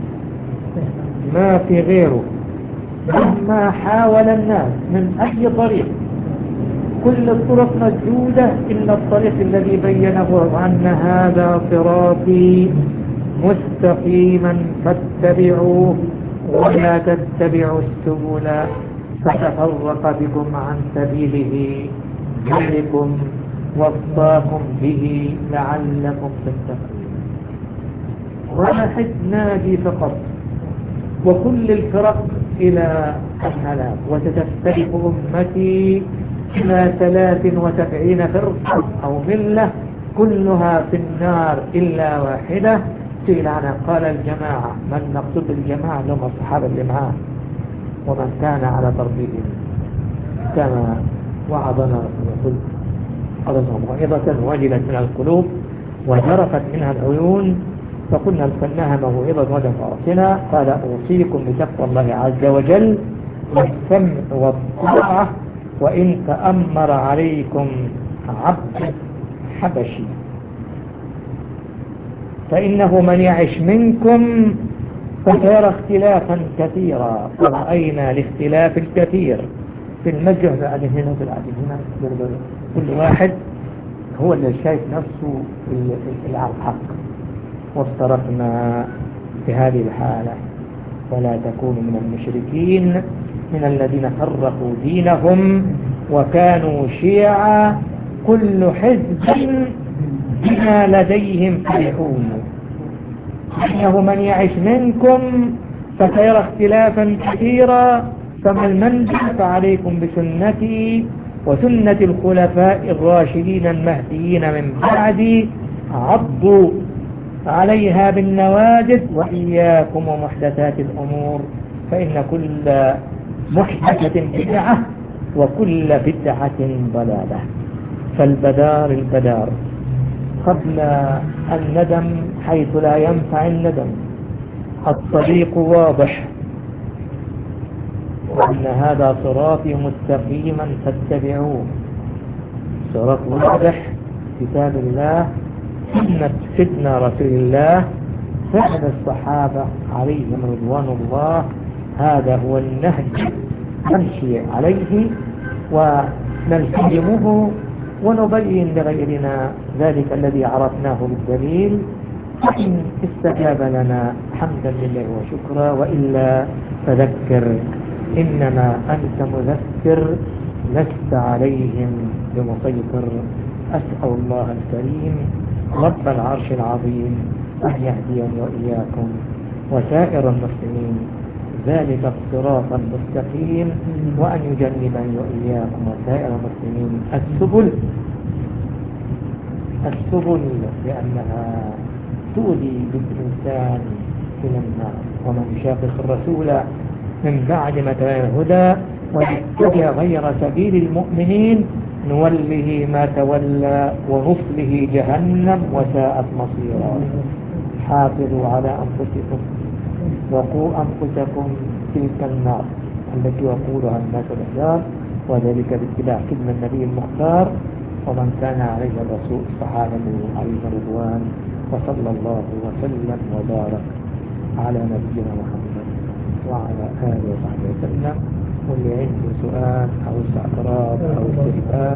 ما في غيره، مهما حاول الناس من أي طريق، كل الطرق مسدودة إلا الطريق الذي بينه عن هذا صراطي مستقيما فاتبعوه ولا تتبعوا السبل فتفرق بكم عن سبيله ذلكم وصاكم به لعلكم تتقون. واحد ناجي فقط، وكل الفرق إلى الهلاك، وستفترق أمتي إلى ثلاث وسبعين فرقة أو ملة كلها في النار إلا واحدة. سئل عنها قال الجماعة. من نقصد الجماعة؟ لهم الصحابة اللي معاه ومن كان على ضربهم كما وعظنا رسول الله موعظة وجلت من القلوب وجرفت منها العيون، فقلنا ارسلناها موعظة وجه رأسنا. قال أوصيكم بتقوى الله عز وجل والسمع والطاعة وإن تأمر عليكم عبد حبشي، فإنه من يعش منكم فسيرى اختلافا كثيرا. ورأينا الاختلاف الكثير في المسجد بعدين هنا في العديد هنا، كل واحد هو اللي شايف نفسه على الحق، وافترقنا في هذه الحالة. ولا تكونوا من المشركين من الذين فرقوا دينهم وكانوا شيعا كل حزب بما لديهم فرحون. إنه من يعش منكم فسيرى اختلافا كثيرا، فما المنزل فعليكم بسنتي وسنة الخلفاء الراشدين المهديين من بعدي عضوا عليها بالنواجذ وإياكم ومحدثات الأمور فإن كل محدثة بدعة وكل بدعة ضلالة. فالبدار البدار قبل الندم حيث لا ينفع الندم. الطريق واضح وأن هذا صراطي مستقيما فاتبعوه. صراط واضح، كتاب الله، سنة سيدنا رسول الله، فعل الصحابة عليهم رضوان الله. هذا هو النهج نمشي عليه ونلتزمه ونبين لغيرنا ذلك الذي عرفناه بالدليل. فإن استجاب لنا حمدا لله وشكرا، وإلا فذكر إنما أنت مذكر لست عليهم بمسيطر. أسأل الله الكريم رب العرش العظيم أن يهديني وإياكم وسائر المسلمين ذلك الصراط المستقيم، وأن يجنبني وإياكم وسائر المسلمين السبل السبل لأنها تؤدي بالإنسان إلى النار. ومن يشاقق الرسول من بعد ما تبين الهدى ويتبع غير سبيل المؤمنين نوله ما تولى ونصله جهنم وساءت مصيرا. حافظوا على أنفسكم وقوا أنفسكم تلك النار التي وقودها الناس والحجار، وذلك باتباع سنة النبي المختار ومن كان عليه الرسول صحابه عليه الرضوان. وصلى الله وسلم وبارك على نبينا محمد وعلى آله وصحبه وسلم. واللي عنده سؤال أو استعتراض أو استفهام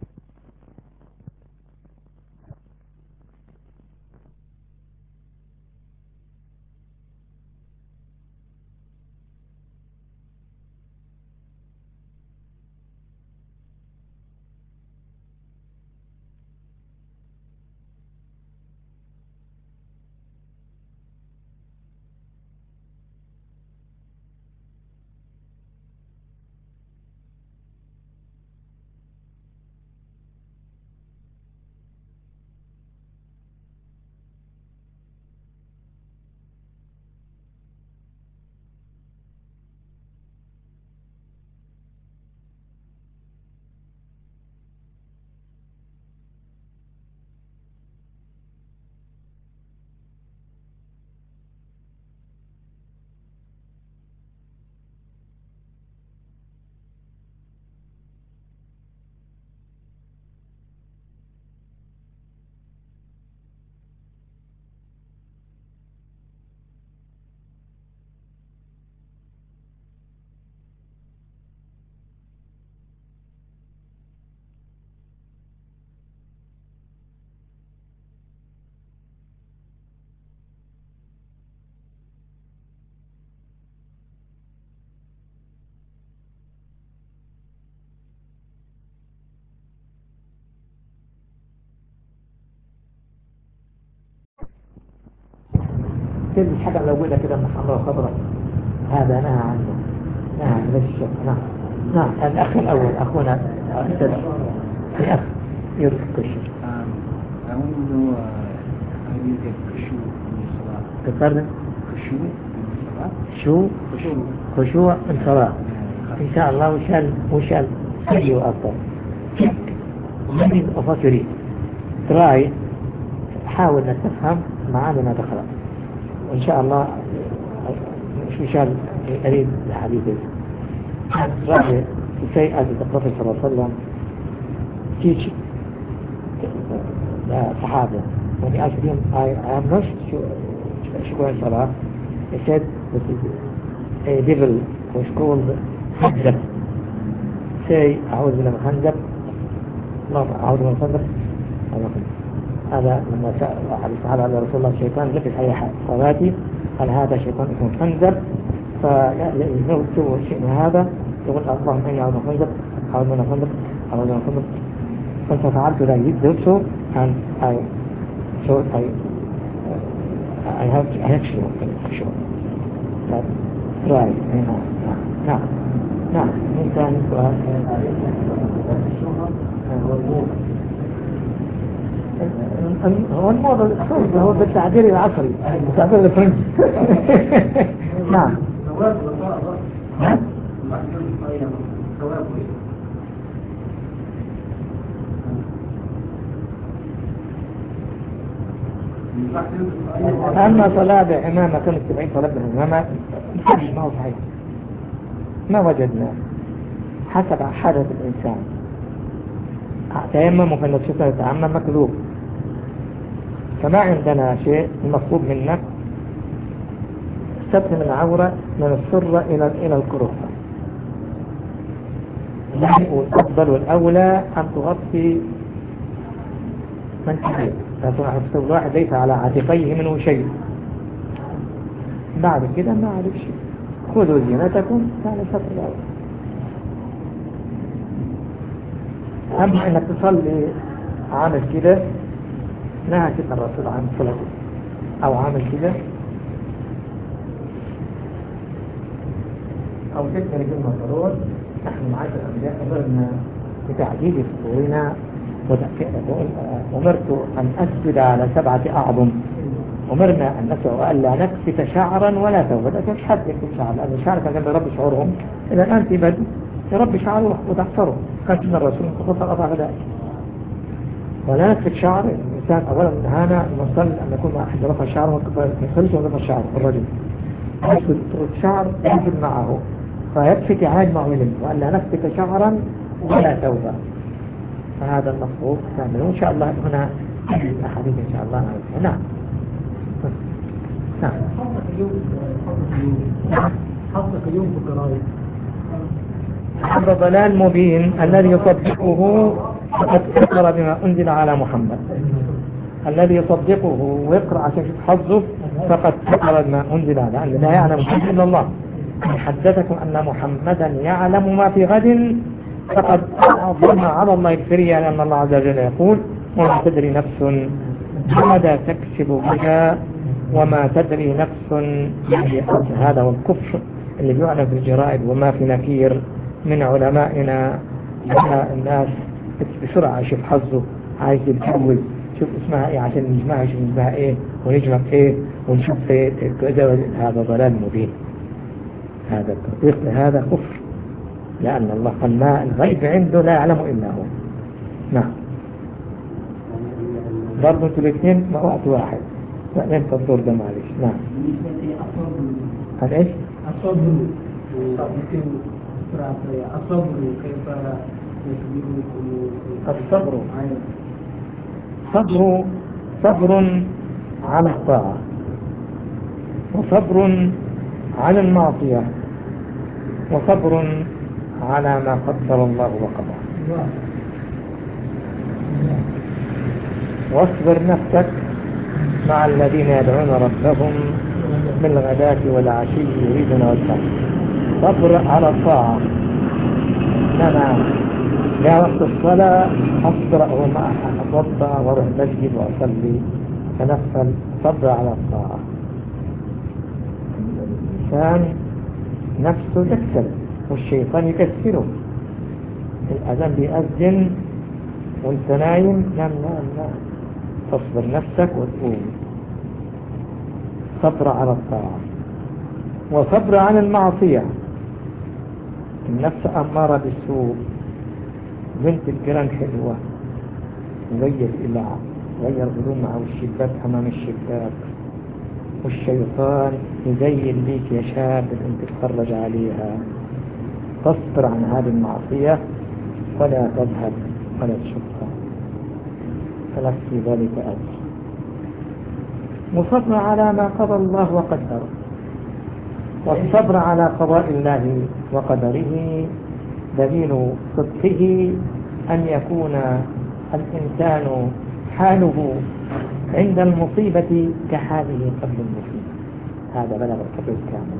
تلبس حاجة ملونة كده من حمراء وخضراء، هذا نهى عنه، نهى عن لبس الشيء. نعم نعم. الأخ الأول أخونا أستاذ الأخ يرفق الشيء. أقول إنه هذه الخشوع من الصلاة. تفرد خشوع من الصلاة. شو خشوع. خشوع من صلاة. إن شاء الله وشال وشال فيديو أفضل. من أفكري تراي حاول أن تفهم معاني ما تقرأ وإن شاء الله مش مشان أريد حديثي. راجع to say as the Prophet صلى الله عليه وسلم teach the Sahaba when he asked him I, I am not sure in Salah, he said that is a devil who is called Hanzab. say أعوذ بالله من Hanzab، الله أعوذ بالله من Hanzab. هذا لما سأل أحد الصحابة على رسول الله الشيطان لبس أي صلاتي قال هذا شيطان اسمه خنزب، فلو سوى شيء من هذا يقول اللهم إني أعوذ من خنزب أعوذ من خنزب أعوذ من خنزب. كنت فعلت ذلك دوسو and I so I I have I have sure sure but try نعم نعم نعم. من ثاني سؤال هو الموضوع الصوت هو بالتعبير العصري التعبير الفرنسي. نعم. أما صلاة بعمامة كانت سبعين صلاة بعمامة ما هو صحيح، ما وجدنا حسب حدث الإنسان. تيمم وفي النفسية يتعمم مكذوب، فما عندنا شيء المطلوب منك ستر العورة من السرة إلى إلى الكرة. والأفضل والأولى أن تغطي من كبير، فالسر الواحد ليس على عاتقيه منه شيء. بعد كده ما عليك شيء، خذوا زينتكم على ستر العورة. أما أنك تصلي عامل كده نهى كده الرسول عن صلاته، أو عامل كده أو ستة لكلمة هارون. نحن معاشر الأنبياء أمرنا بتعجيل فطورنا وتأكيد. أمرت أن أسجد على سبعة أعظم. أمرنا أن نسعى وألا نكفت شعرا ولا ثوبا. لكن مش حد يكفت شعر، لأن الشعر كان يربي شعورهم. إذا الآن في بدء يربي شعره وتحصره. كان سنة الرسول مخصص أضع ذلك. ولا نكفت شعر. الإنسان أولا نهانا المصل أن يكون مع أحد رفع الشعر ويخلص ورفع الشعر الرجل. يكفت الشعر يكفت معه فيكفت عاد معولم. وألا نكفت شعرا ولا ثوبا. فهذا المفروض كامل. وإن شاء الله هنا الأحاديث إن شاء الله. نعم نعم. حظك اليوم حظك اليوم حظك اليوم في القراءة. هذا ضلال مبين. الذي يصدقه فقد كفر بما أنزل على محمد. الذي يصدقه ويقرأ عشان حظه فقد كفر بما أنزل على أن لا يعلم إلا الله. حدثكم أن محمدا يعلم ما في غد فقد أعظم على الله الفرية. لأن الله عز وجل يقول وما تدري نفس ماذا تكسب غدا وما تدري نفس. هذا هو الكفر اللي بيعلن في الجرائد. وما في نكير من علمائنا. الناس بسرعة شوف حظه عايز يتجوز شوف اسمها ايه عشان نجمعها شوف اسمها ايه ونجمع ايه ونشوف ايه. هذا ضلال مبين. هذا التطبيق هذا كفر. لأن الله قال ما الغيب عنده لا يعلم إلا هو. نعم. برضو انتوا الاثنين وقت واحد. لا انت الدور ده معلش. نعم. هل ايش؟ الصبر الصبر كيف الصبر صبر صبر على الطاعة وصبر على المعصية وصبر على ما قدر الله وقضى. واصبر نفسك مع الذين يدعون ربهم بالغداة والعشي يريدون وجهه. صبر على الطاعة. إنما لا وقت الصلاة أصبر وما أتوضأ واروح المسجد وأصلي تنفل. صبر على الطاعة. الإنسان نفسه تكسل والشيطان يكسره. الأذان بيأذن وانت نايم لا لا لا. تصبر نفسك وتقوم. صبر على الطاعة وصبر عن المعصية. النفس أمارة بالسوء. بنت الجيران حلوة غير إلعاب غير هدومها والشباك أمام الشباك والشيطان يزين ليك يا شاب أنت تتفرج عليها. تصبر عن هذه المعصية ولا تذهب ولا تشوفها فلك في ذلك أجر. وصبر على ما قضى الله وقدره. والصبر على قضاء الله وقدره دليل صدقه أن يكون الإنسان حاله عند المصيبة كحاله قبل المصيبة. هذا بلغ الصبر الكامل.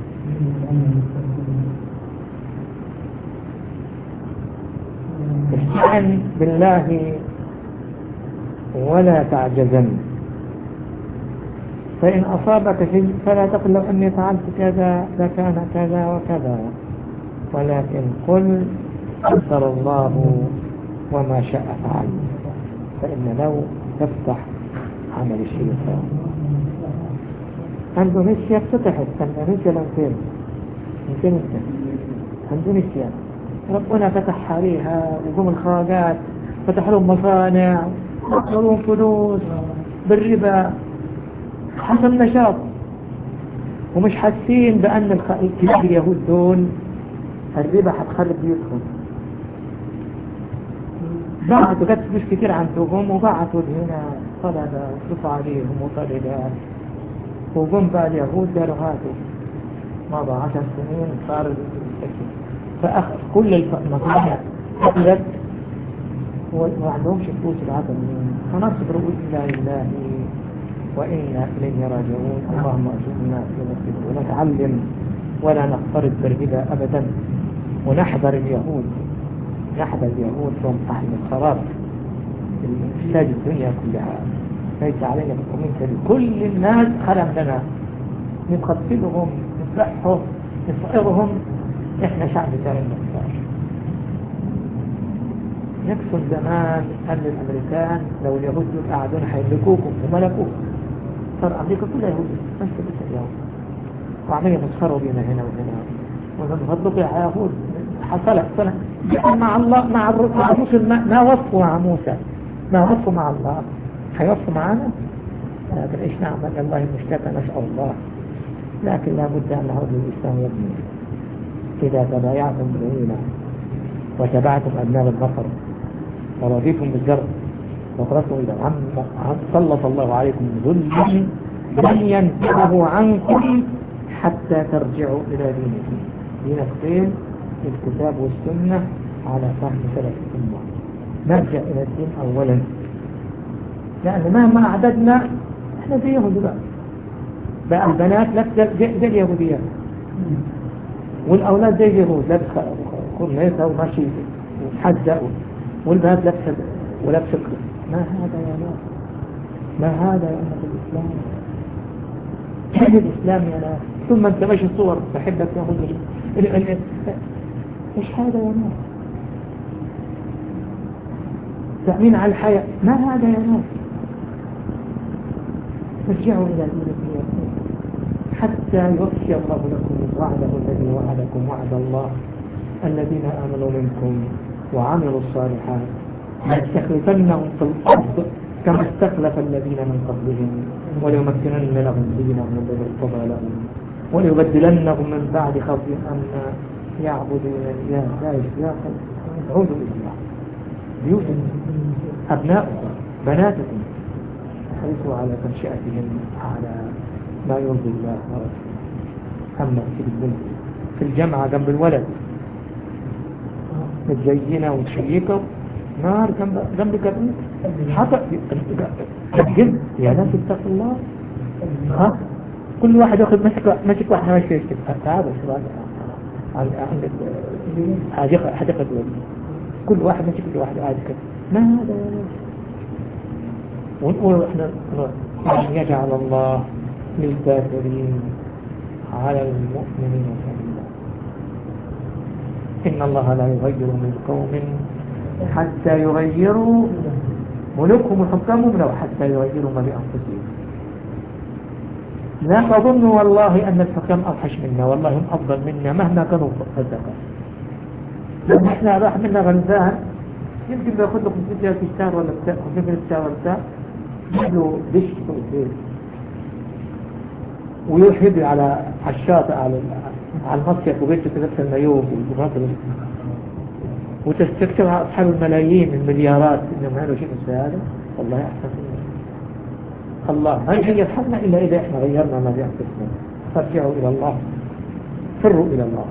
استعن بالله ولا تعجزن. فإن أصابك شيء فلا تقل لو أني فعلت كذا لكان كذا وكذا ولكن قل قدر الله وما شاء فعل. فإن لو تفتح عمل الشيطان. اندونيسيا فتحت. اندونيسيا لو فين يمكن اندونيسيا ربنا فتح عليها وقوم الخواجات فتح لهم مصانع وقالوا فلوس بالربا حسن نشاط ومش حاسين بأن الكلاب اليهود دول الربا هتخرب بيوتهم. بعتوا جت فلوس كتير عندهم وبعتوا هنا طلبة وصفوا عليهم وطلبات وقوم بقى اليهود قالوا هاتوا مضى عشر سنين صار السكين فأخذ كل المصانع قبلت وما عندهمش فلوس العدم. فنصبر إلا لله وإنا إليه راجعون. اللهم أجرنا في نصيبه ونتعلم ولا نقترب بالربا أبدا ونحذر اليهود. نحذر اليهود هم أهل الخراب في الدنيا كلها. ليس علينا بكم كل الناس خلم لنا نقتلهم نذبحهم نصائرهم إحنا شعب سائل مختار. نكسن زمان قال الأمريكان لو اليهود دول قاعدون حيملكوكم وملكوكم، صار أمريكا كلها يهود بس بس اليهود، وعملية مسخروا بينا هنا وهنا ونفضلوا يا يهود. حصلت صلت مع الله مع الرسل ما, ما وصفوا مع موسى، ما وصفوا مع الله، حيوصفوا معنا. لكن إيش نعمل الله المشتكى، نسأل الله. لكن لا بد أن نعود للإسلام يبني. إذا تبايعتم بالعينة وتبعتم أبناء البقر ورضيتم بالزرع وقرأتم إلى عم سلط الله عليكم ذلا لن ينزعه عنكم حتى ترجعوا إلى دينكم. دينك فين؟ الكتاب والسنة على فهم سلف الأمة. نرجع إلى الدين أولا، لأن مهما أعددنا إحنا زيهم دلوقتي. بقى البنات لابسة زي اليهوديات والأولاد زي اليهود، لابس كورنيطة وماشي ومحزق، والبنات لابسة ولابسة. ما هذا يا ناس؟ ما هذا يا أمة الإسلام؟ حب الإسلام يا ناس. ثم أنت ماشي صور بحبك يا هدى. إيش هذا يا ناس؟ تأمين على الحياة. ما هذا يا ناس؟ ارجعوا إلى دينكم حتى يوفي الله لكم وعده الذي وعدكم، وعد الله الذين آمنوا منكم وعملوا الصالحات ليستخلفنهم في الأرض كما استخلف الذين من قبلهم وليمكنن لهم دينهم الذي ارتضى لهم وليبدلنهم من بعد خوفهم أمنا يعبدون يا لا يشركوا عودوا إلى الله. بيوتكم أبناؤكم بناتكم حرصوا على تنشئتهم على ما يرضي الله ورسوله. أما في البلد في الجامعة جنب الولد متزينة ومشيكة نار جنب جنب كبير حتى الجد يا ناس اتقوا الله. ها كل واحد ياخذ مسك مسك واحد ماشي يشتكي. تعالوا شباب عن حديقة حديقة كل واحد مسك كل واحد قاعد كده. ما هذا يا ناس؟ ونقول احنا أن يجعل الله للكافرين على المؤمنين سبيلا. إن الله لا يغير من قوم حتى يغيروا ملوكهم وحكامهم لو حتى يغيروا ما بأنفسهم. لا تظن والله أن الحكام أوحش منا، والله هم أفضل منا مهما كانوا فزقا. لو احنا راح منا غلبان يمكن بياخد له خمسمية كيستار ولا بتاع خمسمية كيستار ولا بتاع يجيب له دش فوق البيت ويروح يجري على الشاطئ على على المصيف وبيته تلبس المايوه والمناطق وتستكتب على أصحاب الملايين المليارات إنهم عملوا شيء مثل هذا. والله أحسن الله ما يرحمنا إلا إذا إحنا غيرنا ما بأنفسنا. فارجعوا إلى الله، فروا إلى الله.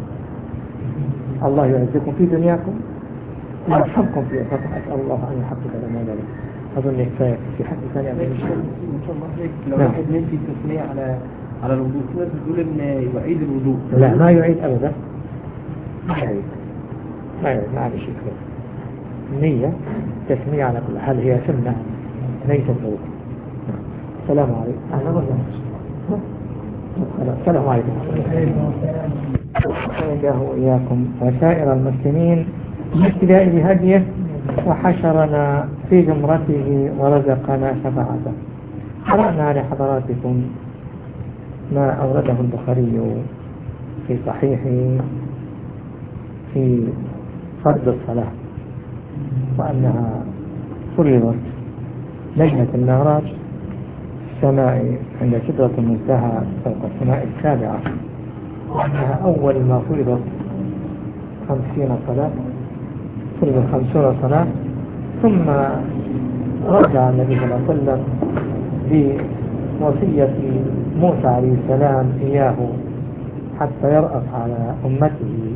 الله يعزكم في دنياكم ويرحمكم في أخراكم. أسأل الله أن يحقق لنا ذلك. أظن كفاية في حد ثاني أبدا إن شاء الله. إن شاء الله هيك لو واحد نسي التسمية على على الوضوء، في ناس بتقول إن يعيد الوضوء. لا ما يعيد أبدا، ما يعيد ما يعيد ما عندي شيء. النية تسمية على كل حال هي سنة ليست موت. السلام عليكم. أهلا وسهلا. السلام عليكم. الله وإياكم وسائر المسلمين باهتداء بهديه وحشرنا في زمرته ورزقنا شفاعته. قرأنا لحضراتكم ما أورده البخاري في صحيحه في فرض الصلاة، وأنها فرضت ليلة المعراج السماء عند سدرة المنتهى فوق السماء السابعة، وأنها أول ما فرضت خمسين صلاة فرضت خمسون صلاة. ثم رجع النبي صلى الله عليه وسلم بوصية موسى عليه السلام إياه حتى يرأف على أمته،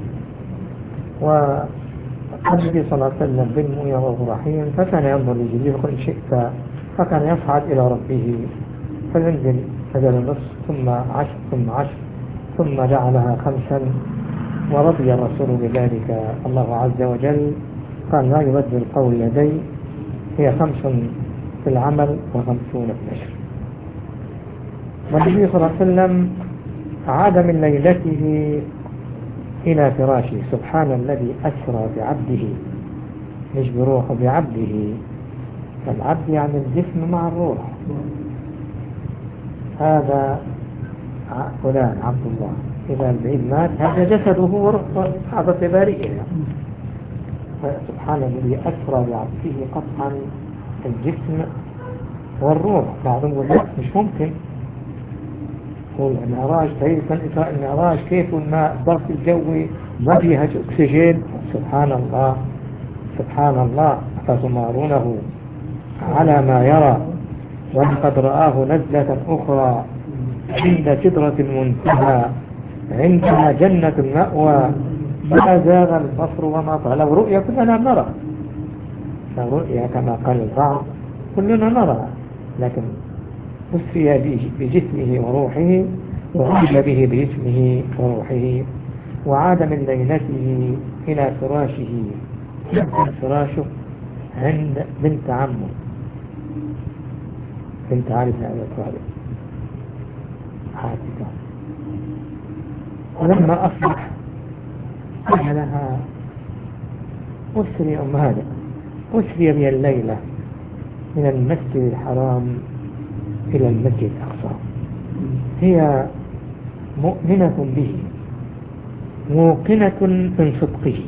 والنبي صلى الله عليه وسلم بالمؤمن الرحيم فكان ينظر لجبريل يقول إن شئت، فكان يصعد إلى ربه فينزل هذا النصف ثم عشر ثم عشر ثم جعلها خمسا، ورضي الرسول بذلك. الله عز وجل قال لا يبدل قول يدي، هي خمس في العمل وخمسون في العشر. والنبي صلى الله عليه وسلم عاد من ليلته إلى فراشه. سبحان الذي أسرى بعبده، مش بروحه، بعبده. فالعبد يعني الجسم مع الروح. هذا فلان عبد الله، إذا البعيد مات هذا جسده وروحه هذا بارئه. سبحان الذي أسرى بعبده قطعا الجسم والروح. بعضهم يقول لا مش ممكن، هو المعراج كيف الإسراء المعراج كيف الماء الضغط الجوي ما فيها أكسجين. سبحان الله سبحان الله فتمارونه على ما يرى، ولقد رآه نزلة أخرى عند سدرة المنتهى عندها جنة المأوى ما زاغ البصر وما طغى. لو رؤيا كلنا نرى، لو رؤيا كما قال البعض كلنا نرى، لكن أسري بجسمه وروحه وعاد به بجسمه وروحه، وعاد من ليلته إلى فراشه. فراشه عند بنت عمه، بنت عارف أبي طالب عاتقة. ولما أصبح قال لها أسري أم هذا أسري بي الليلة من المسجد الحرام إلى المسجد الأقصى. هي مؤمنة به موقنة من صدقه،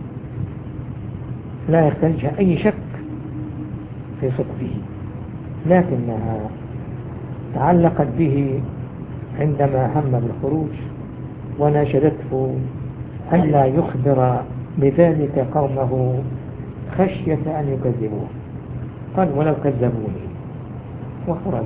لا يختلجها أي شك في صدقه، لكنها تعلقت به عندما هم بالخروج وناشدته ألا يخبر بذلك قومه خشية أن يكذبوه. قال ولو كذبوني، وخرج.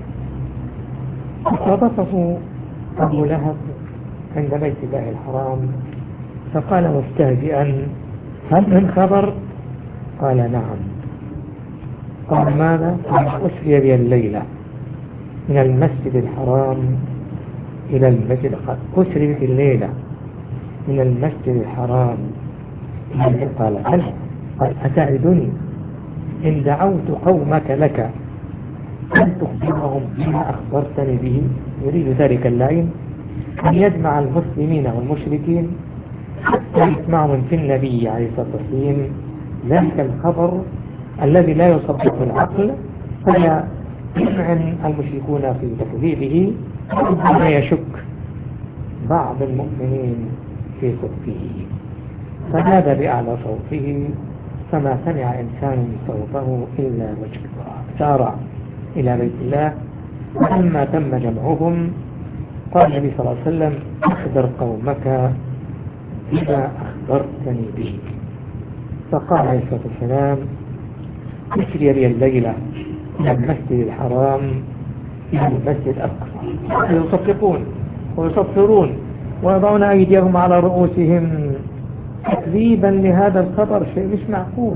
استضافه أبو لهب عند بيت الله الحرام فقال مستهزئا هل من خبر؟ قال نعم. قال ماذا؟ قال أسري بي الليلة من المسجد الحرام إلى المسجد الأقصى. أسري في الليلة من المسجد الحرام. قال هل؟ قال أتعدني إن دعوت قومك لك أن تخبرهم بما أخبرتني به؟ يريد ذلك اللعين أن يجمع المسلمين والمشركين حتى يسمعهم في النبي عليه الصلاة والسلام ذلك الخبر الذي لا يصدق العقل، فيمعن المشركون في تكذيبه وما يشك بعض المؤمنين في صدقه. فنادى بأعلى صوته فما سمع إنسان صوته إلا وجه الله. سارع إلى بيت الله، ولما تم جمعهم قال النبي صلى الله عليه وسلم أخبر قومك بما أخبرتني به. فقال عليه الصلاة والسلام أسري بي الليلة من المسجد الحرام إلى المسجد الأقصى. يصفقون ويصفرون ويضعون أيديهم على رؤوسهم تكذيبا لهذا الخبر، شيء مش معقول.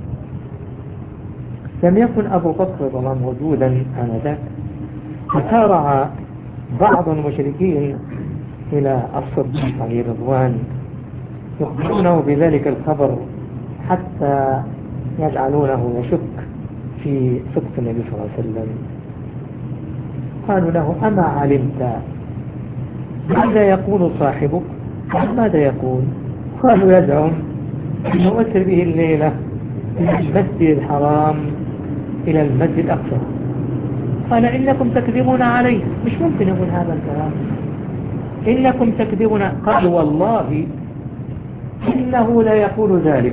لم يكن أبو بكر رضي الله عنه موجودا آنذاك، فسارع بعض المشركين إلى الصديق عليه رضوان يخبرونه بذلك الخبر حتى يجعلونه يشك في صدق النبي صلى الله عليه وسلم. قالوا له أما علمت ماذا يقول صاحبك؟ ماذا يقول؟ قالوا يزعم أنه أسر به الليلة من المسجد الحرام إلى المسجد الأقصى. قال إنكم تكذبون عليه، مش ممكن يقول هذا الكلام، إنكم تكذبون. قال والله إنه لا يقول ذلك.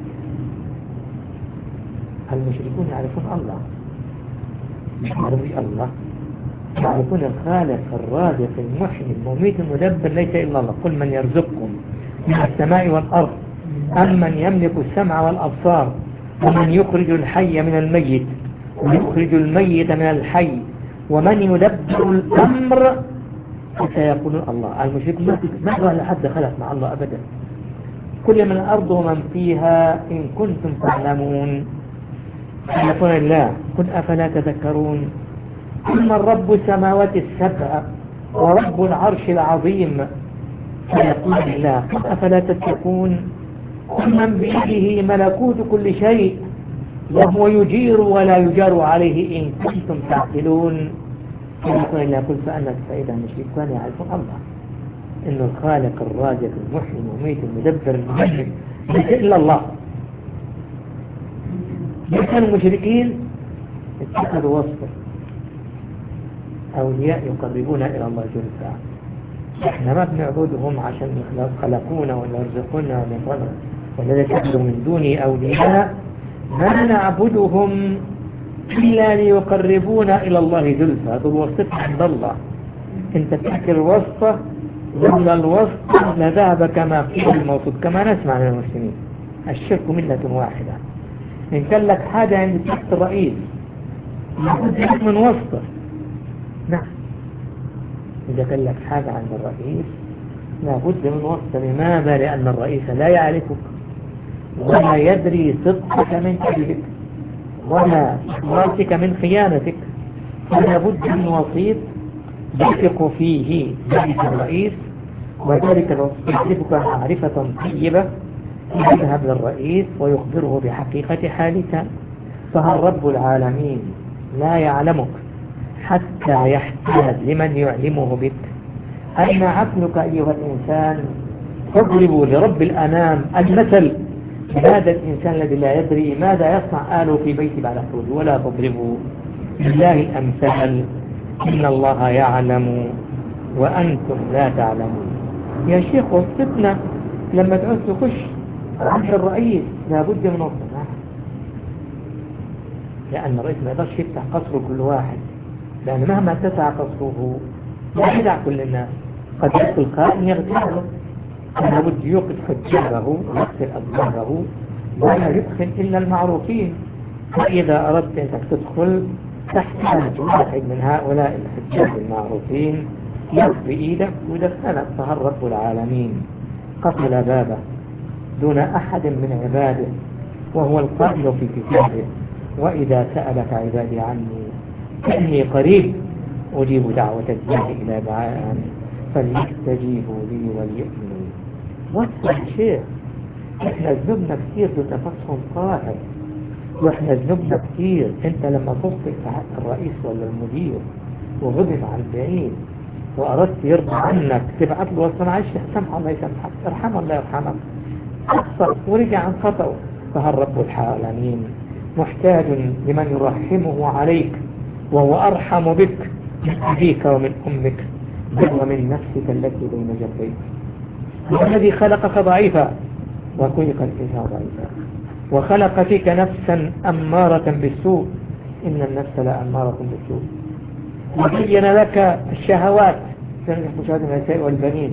المشركون يعرفون الله، يعرفون الله، يعرفون الخالق الرازق المحيي المميت المدبر ليس إلا الله. قل من يرزقكم من السماء والأرض أم من يملك السمع والأبصار ومن يخرج الحي من الميت ويخرج الميت من الحي ومن يدبر الأمر. فسيقولون الله. المشركون ما قال حد خلق مع الله أبدا. كل من الأرض ومن فيها إن كنتم تعلمون. يقول الله قل أفلا تذكرون. ثم رب السماوات السبع ورب العرش العظيم. فيقول الله قل أفلا تتقون. من بيده ملكوت كل شيء وهو يجير ولا يجار عليه إن كنتم تعقلون. فيقول الله قل فأنا فإذا المشركون يعرفون الله إنه الخالق الرازق المحيي المميت المدبر المهيمن ليس إلا الله. كان المشركين اتخذوا وصفا أولياء يقربون إلى الله جل وعلا. احنا ما بنعبدهم عشان خلقونا ولا يرزقونا ولا يفعلوا ولا يتخذوا من دوني أولياء، ما نعبدهم إلا ليقربونا إلى الله زلفى. هذا الوسط عند الله. انت تحكي الوسطة ولا الوسطة لذهب كما قيل الموصود، كما نسمع من المسلمين الشرك ملة واحدة. إن كان لك حاجة عند تحت الرئيس لابد من وسطة. نعم، إذا كان لك حاجة عند الرئيس لابد من وسطة. لماذا؟ لأن الرئيس لا يعرفك ولا يدري صدقك من كذبك ولا إخلاصك من خيانتك، فلا بد من وسيط يثق فيه ذلك الرئيس، وذلك الوسيط يعرفك معرفة طيبة يذهب للرئيس ويخبره بحقيقة حالك. فهل رب العالمين لا يعلمك حتى يحتاج لمن يعلمه بك؟ أين عقلك أيها الإنسان؟ تضرب لرب الأنام المثل هذا الإنسان الذي لا يدري ماذا يصنع آله في بيته بعد خروجه، ولا تضربوا لله الأمثال إن الله يعلم وأنتم لا تعلمون. يا شيخ وصفتنا لما تعوز تخش عند الرئيس لابد من وصفنا، لأن الرئيس ما يقدرش يفتح قصره كل واحد، لأن مهما اتسع قصره لا يدع كل الناس، قد يدخل خائن يغتاله، لابد يوقف حجابه ويغسل أبوابه ولا يدخل إلا المعروفين. فإذا أردت أنك تدخل تحتاج واحد من هؤلاء الحجاب المعروفين يغفي إيدك ويدخلك. فهل رب العالمين قفل بابه دون أحد من عباده، وهو القائل في كتابه وإذا سألك عبادي عني فإني قريب أجيب دعوة الداعي إلى دعاء فليستجيبوا لي وليؤمنوا. وصف الشيخ احنا ذنوبنا كثير بتفصهم قاهر، واحنا ذنوبنا كثير. انت لما تصدق في حق الرئيس ولا المدير وغضب عن بعيد واردت يرضى عنك تبعت له وصل معلش سامح الله يسامحك، ارحم الله يرحمك، أخطأ ورجع عن خطأه. فهل رب العالمين محتاج لمن يرحمه عليك وهو أرحم بك من أبيك ومن أمك بل ومن نفسك التي بين جنبيك؟ والذي خلقك ضعيفا وخلق الإنسان ضعيفا وخلق فيك نفسا أمارة بالسوء إن النفس لأمارة بالسوء، وبين لك الشهوات تنجح مشاهدة النساء والبنين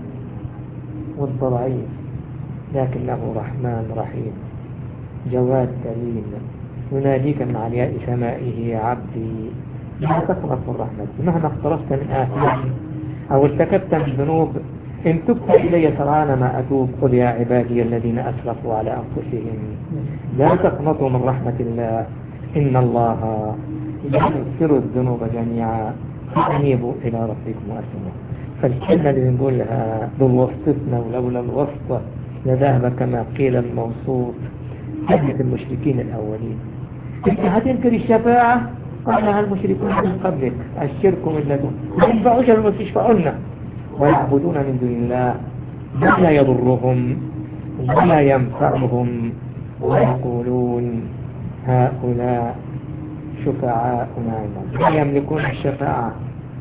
وانت ضعيف، لكنه رحمن رحيم جواد كريم يناديك من علياء سمائه يا عبدي لا تقنط من رحمتي مهما اقترفت من آثام أو ارتكبت من ذنوب إن تبت إلي سرعان ما أتوب. قل يا عبادي الذين أسرفوا على أنفسهم لا تقنطوا من رحمة الله إن الله يغفر الذنوب جميعا فأنيبوا إلى ربكم وأسلموا. فالكلمة اللي نقولها بالوسطتنا ولولا الوسطة لذهب كما قيل الموصوف كلمة المشركين الأولين. انت هتنكر الشفاعة قالها المشركون من قبلك الشرك من لدن ما ينفعوش بس يشفعونا ويعبدون من دون الله ما لا يضرهم ولا ينفعهم ويقولون هؤلاء شفعاؤنا لا يملكون الشفاعة.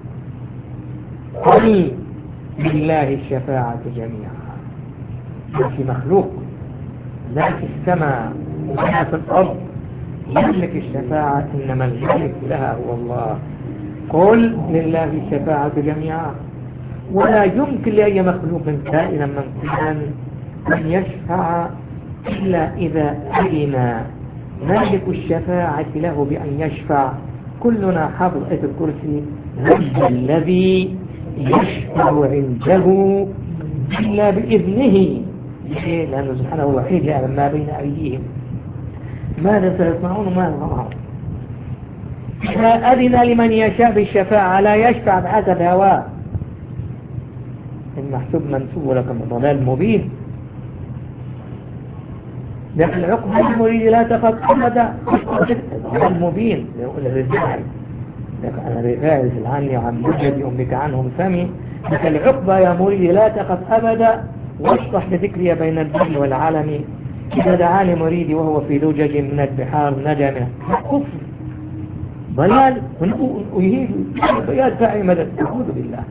قل لله الشفاعة جميعا، لا في مخلوق لا في السماء ولا في الأرض يملك الشفاعة إنما الملك لها هو الله. قل لله الشفاعة جميعا ولا يمكن لأي مخلوق كائنا من كان أن يشفع إلا إذا أذن مالك الشفاعة له بأن يشفع. كلنا حافظ آية الكرسي من الذي يشفع عنده إلا بإذنه، لأنه سبحانه هو الوحيد يعلم ما بين أيديهم ماذا سيصنعون وما يصنعون. إذا أذن لمن يشاء بالشفاعة لا يشفع بحسب هواه المحسوب منسوب لكم ضلال مبين. لكن العقب المريد لا تفق أبدا ضلال مبين يقول الرجال لك أنا بفائز عني عن مجد أمك عنهم سمي لك العقبة يا مريدي لا تخف أبدا، واشطح بذكري بين البر والعالم. إذا دعاني مريدي وهو في لجج من البحار ندمه كفر ضلال ويهيج يدفع مدد. أعوذ بالله.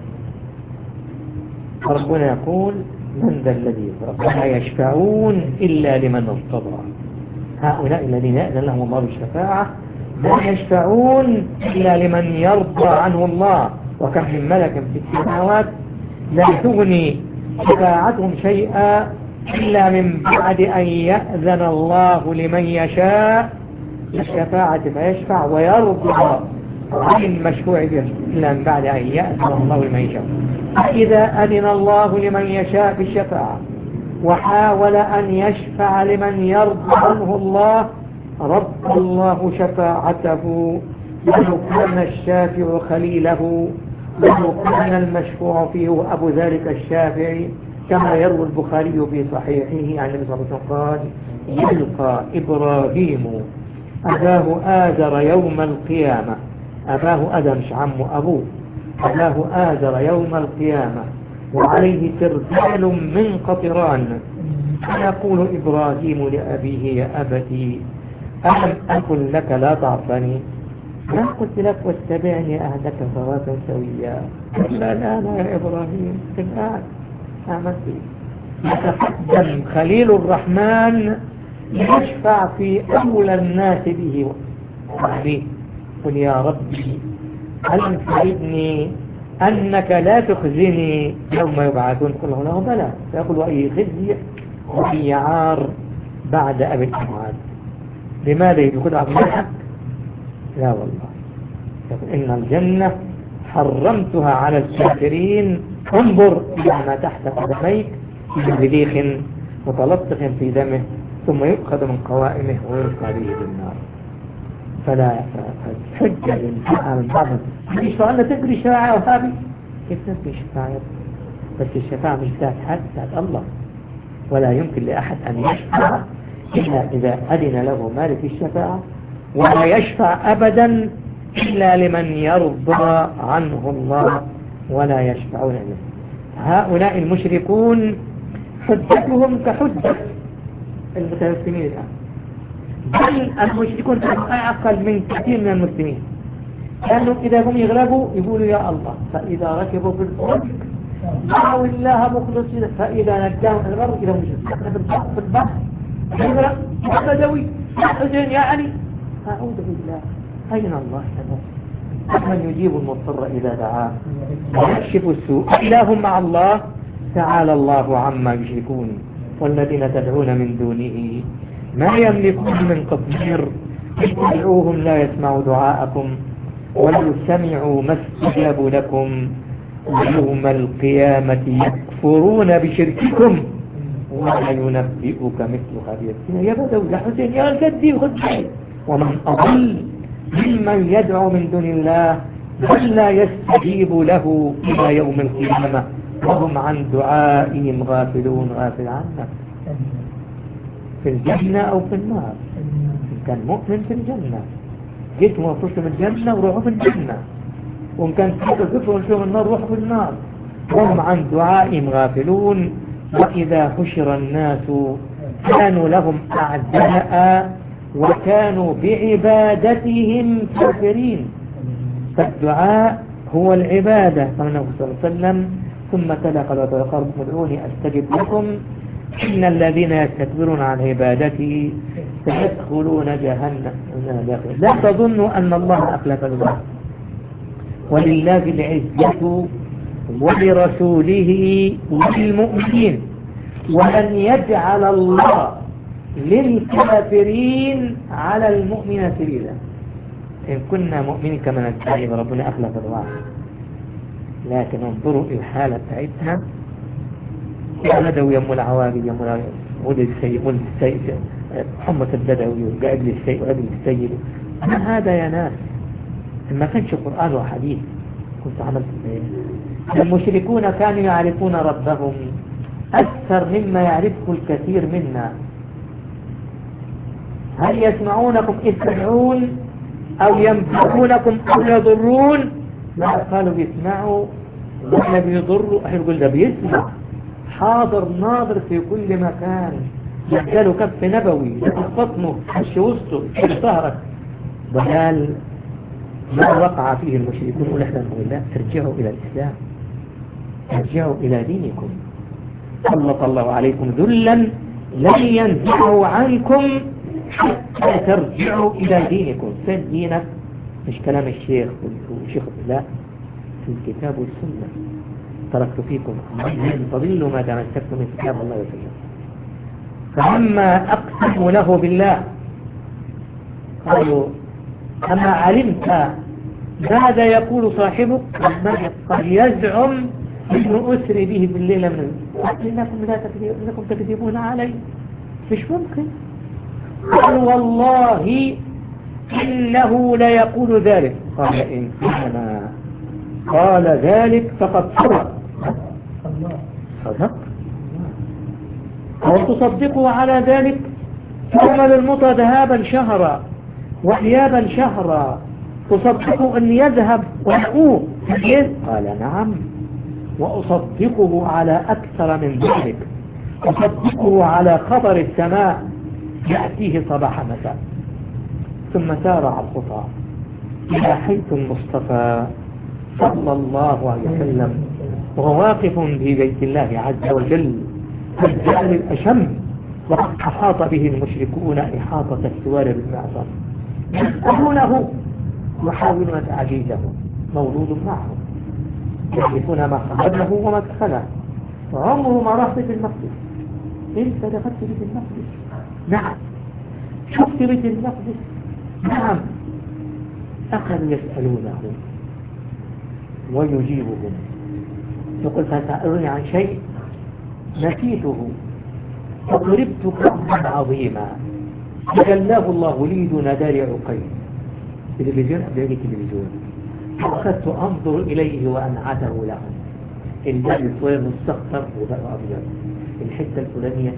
ربنا يقول من ذا الذي لا يشفعون إلا لمن ارتضى. هؤلاء الذين يأذن لهم الله بالشفاعة لا يشفعون إلا لمن يرضى عنه الله. وكم من ملك في السماوات لا تغني شفاعتهم شيئا إلا من بعد أن يأذن الله لمن يشاء الشفاعة فيشفع ويرضى عن المشفوع به إلا من بعد أن يأذن الله لمن يشاء. إذا أذن الله لمن يشاء بالشفاعة وحاول أن يشفع لمن يرضى عنه الله رد الله شفاعته ولو كان الشافع خليله، ولو كان المشفوع فيه أبو ذلك الشافعي، كما يروي البخاري في صحيحه عن النبي صلى الله عليه وسلم قال يلقى إبراهيم أباه آذر يوم القيامة. أباه آذر مش عمه، أبوه. أباه آذر يوم القيامة وعليه سربال من قطران، فيقول إبراهيم لأبيه يا أبتي ألم أقل لك لا تعصني؟ ما قلت لك واتبعني أهدك صراطا سويا؟ لا الآن يا إبراهيم الآن أعمل يتقدم خليل الرحمن يشفع في أولى الناس به وعليه. قل يا ربي ألم تعدني أنك لا تخزني يوم يبعثون؟ قل له بلى. فيقول أي خزي وأي عار بعد أبي الأموال. لماذا يقول عبد الحق؟ لا والله يقول إن الجنة حرمتها على الكافرين، انظر إلى ما تحت قدميك من بليخ متلطخ في دمه ثم يؤخذ من قوائمه ويلقى به بالنار. فلا حجة للفعل بعض مش فعلنا تجري شفاعة وهابي كيف تجري شفاعة؟ بس الشفاعة مش ذات حد، ذات الله، ولا يمكن لأحد أن يشفع إلا إذا أذن له مالك الشفاعة، ولا يشفع أبدا إلا لمن يرضى عنه الله، ولا يشفعون له. هؤلاء المشركون حجتهم كحجة المتيسمين الآن، بل المشركون أقل من كثير من المسلمين. كانوا إذا هم يغلبوا يقولوا يا الله، فإذا ركبوا في الفلك دعوا الله مخلصين، فإذا نجاهم من البر إذا مشركين في البحر في البحر يغرق يا بدوي يا حسين يا علي. أعوذ بالله، أين الله يا من يجيب المضطر إذا دعاه ويكشف السوء؟ إله مع الله، تعالى الله عما يشركون. والذين تدعون من دونه ما يملكون من قطمير، اتبعوهم لا يسمعوا دعاءكم ولو سمعوا ما استجابوا لكم يوم القيامة يكفرون بشرككم ولا ينبئك مثل خبير. يا بدو يا حسين يا الجدي وخدي. ومن أضل ممن يدعو من دون الله بل لا يستجيب له إلى يوم القيامة وهم عن دعائهم غافلون. غافل عنك في الجنة أو في النار. إن كان مؤمن في الجنة جيت وفرت من الجنة وروحوا في الجنة، وإن كان كفر ونشوف النار روحوا في النار. هم عن دعائهم غافلون. وإذا حشر الناس كانوا لهم أعداء وكانوا بعبادتهم كافرين. فالدعاء هو العبادة كما النبي صلى الله عليه وسلم. ثم تلا قال وتقربوا ادعوني أستجب لكم إن الذين يستكبرون عن عبادتي سيدخلون جهنم. لا تظنوا أن الله أخلف الوعد، ولله العزة ولرسوله وللمؤمنين ولن يجعل الله للكافرين على المؤمنين سبيلا. إن كنا مؤمنين كما ندعي ربنا أخلف الوعد، لكن انظروا الحالة بتاعتنا يا بدوي يا العوالي يا ولد السيد ولد السيد محمد البدوي وقابل السيد وقابل السيد. ما هذا يا ناس؟ ما كانش قرآن وحديث كنت عملت ايه؟ المشركون كانوا يعرفون ربهم أكثر مما يعرفه الكثير منا. هل يسمعونكم إذ تدعون أو ينفعونكم أو يضرون؟ لا، قالوا يسمعوا ولا بيضره، يقول ده بيسمع حاضر ناظر في كل مكان، يجاله كف نبوي بطنه خش وسطه في ظهرك. ضلال ما وقع فيه المشركون. يقول احنا نقول لا، ارجعوا الى الاسلام، ارجعوا الى دينكم. سلط الله عليكم ذلا لن ينزعه عنكم حتى ترجعوا الى دينكم. فين دينك؟ مش كلام الشيخ والشيخ، لا، في الكتاب والسنة. تركت فيكم لن تضلوا ما تمسكتم من كتاب الله وسنة. فلما أقسموا له بالله قالوا أما علمت ماذا يقول صاحبك؟ قد يزعم إنه أسري به بالليلة من إنكم لا تكذبون، إنكم تكذبون علي، مش ممكن. قالوا والله إنه لا يقول ذلك. قال إن كان قال ذلك فقد صدق. صدق وتصدقوا على ذلك. تعمل المطى ذهابا شهرا وإيابا شهرا، تصدقوا أن يذهب ويقوم. قال نعم، وأصدقه على أكثر من ذلك، أصدقه على خبر السماء يأتيه صباح مساء. ثم سارع الخطى إلى حيث المصطفى صلى الله عليه وسلم وهو واقف في بيت الله عز وجل في الجهل الأشم، وقد أحاط به المشركون إحاطة السوار بالمعصم، يسألونه يحاولون تعجيزه، مولود معهم يعرفون ما خرجه وما دخله. عمره ما راح بيت المقدس. انت دخلت بيت المقدس؟ نعم. شفت بيت المقدس؟ نعم. أخذوا يسألونه ويجيبهم. يقول فسألوني عن شيء نسيته فضربت كعبا عظيما فجلاه الله لي دون دار عقيل. تلفزيون قبل يجي تلفزيون، فأخذت أنظر إليه وأنعته له. الجل صغير مستخطر وبقى أبيض، الحتة الفلانية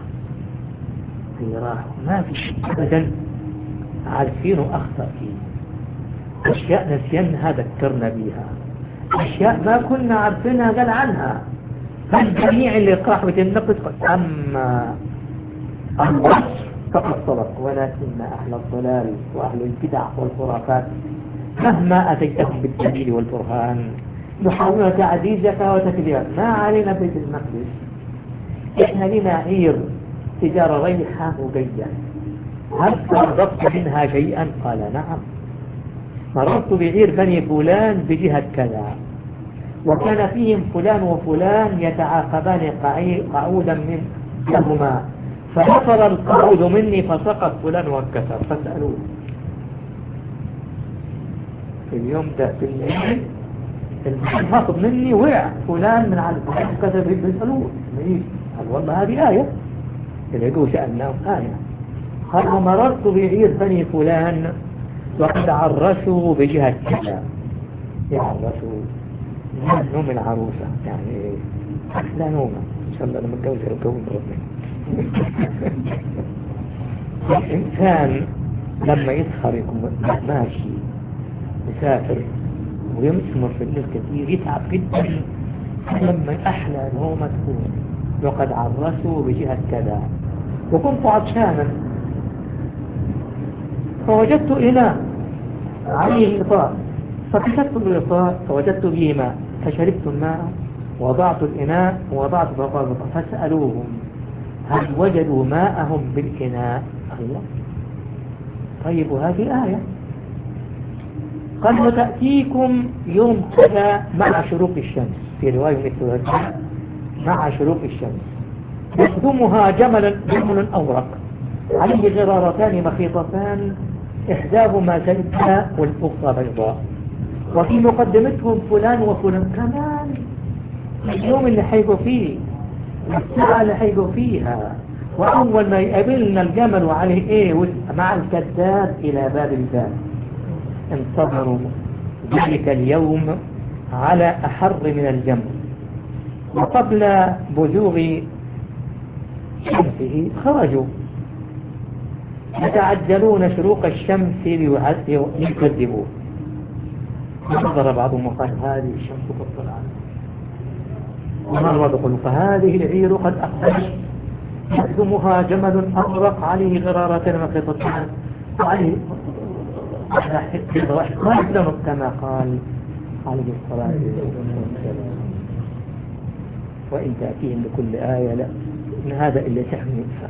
في راح ما في شيء أبدا عارفينه أخطأ فيه. أشياء نسيانها ذكرنا بيها، أشياء ما كنا عارفينها قال عنها. فالجميع اللي قاح بيت المقدس أما الوصف فقد صدق، ولكن أهل الضلال وأهل البدع والخرافات مهما أتيتهم بالدليل والبرهان يحاولون تعزيزك وتكذيبك. ما علينا بيت المقدس، إحنا لنا عير تجارة ريحة وجية، هل صدقت منها شيئا؟ قال نعم، مررت بعير بني فلان بجهة كذا، وكان فيهم فلان وفلان يتعاقبان قعودا من لهما، فنفر القعود مني فسقط فلان وانكسر، فاسألوه في اليوم ده في الليل الحاطب مني وقع فلان من على الفلان وانكسر. يسألوه قال والله هذه آية، يلقوا سألناهم آية. قال ومررت بعير بني فلان وقد عرسوا بجهة كذا، يعرسوا نوم العروسة يعني أحلى نومة إن شاء الله لما اتجوز يرجوز ربنا. الإنسان لما يسهر يكون ماشي يسافر ويمسمر في الليل كثير يتعب جدا. لما أحلى نومة تكون وقد عرسوا بجهة كذا، وكنت عطشانا فوجدت إناء عليه غطاء، فكشفت الغطاء فوجدت به ماء، فشربت الماء وضعت الإناء ووضعت فوق الغطاء، فسألوهم هل وجدوا ماءهم بالإناء؟ الله، طيب هذه آية. قال وتأتيكم يوم كذا مع شروق الشمس، في رواية مثل مع شروق الشمس، يخدمها جمل جمل أورق عليه غرارتان مخيطتان إحداهما زيتاء والأخرى بيضاء، وفي مقدمتهم فلان وفلان كمان. اليوم اللي حيقوا فيه والساعة اللي حيقوا فيها، وأول ما يقابلنا الجمل وعليه إيه مع الكذاب إلى باب الباب. انتظروا ذلك اليوم على أحر من الجمل، وقبل بزوغ شمسه خرجوا يتعجلون شروق الشمس ليكذبوه. نظر بعضهم وقال هذه الشمس قد طلعت ومرض خلق هذه العير قد أقبلت يخدمها جمل أورق عليه غرارة وخطتان وعليه وحده كما قال عليه الصلاة والسلام. وإن تأتيهم بكل آية لا إن هذا إلا سحر يؤثر.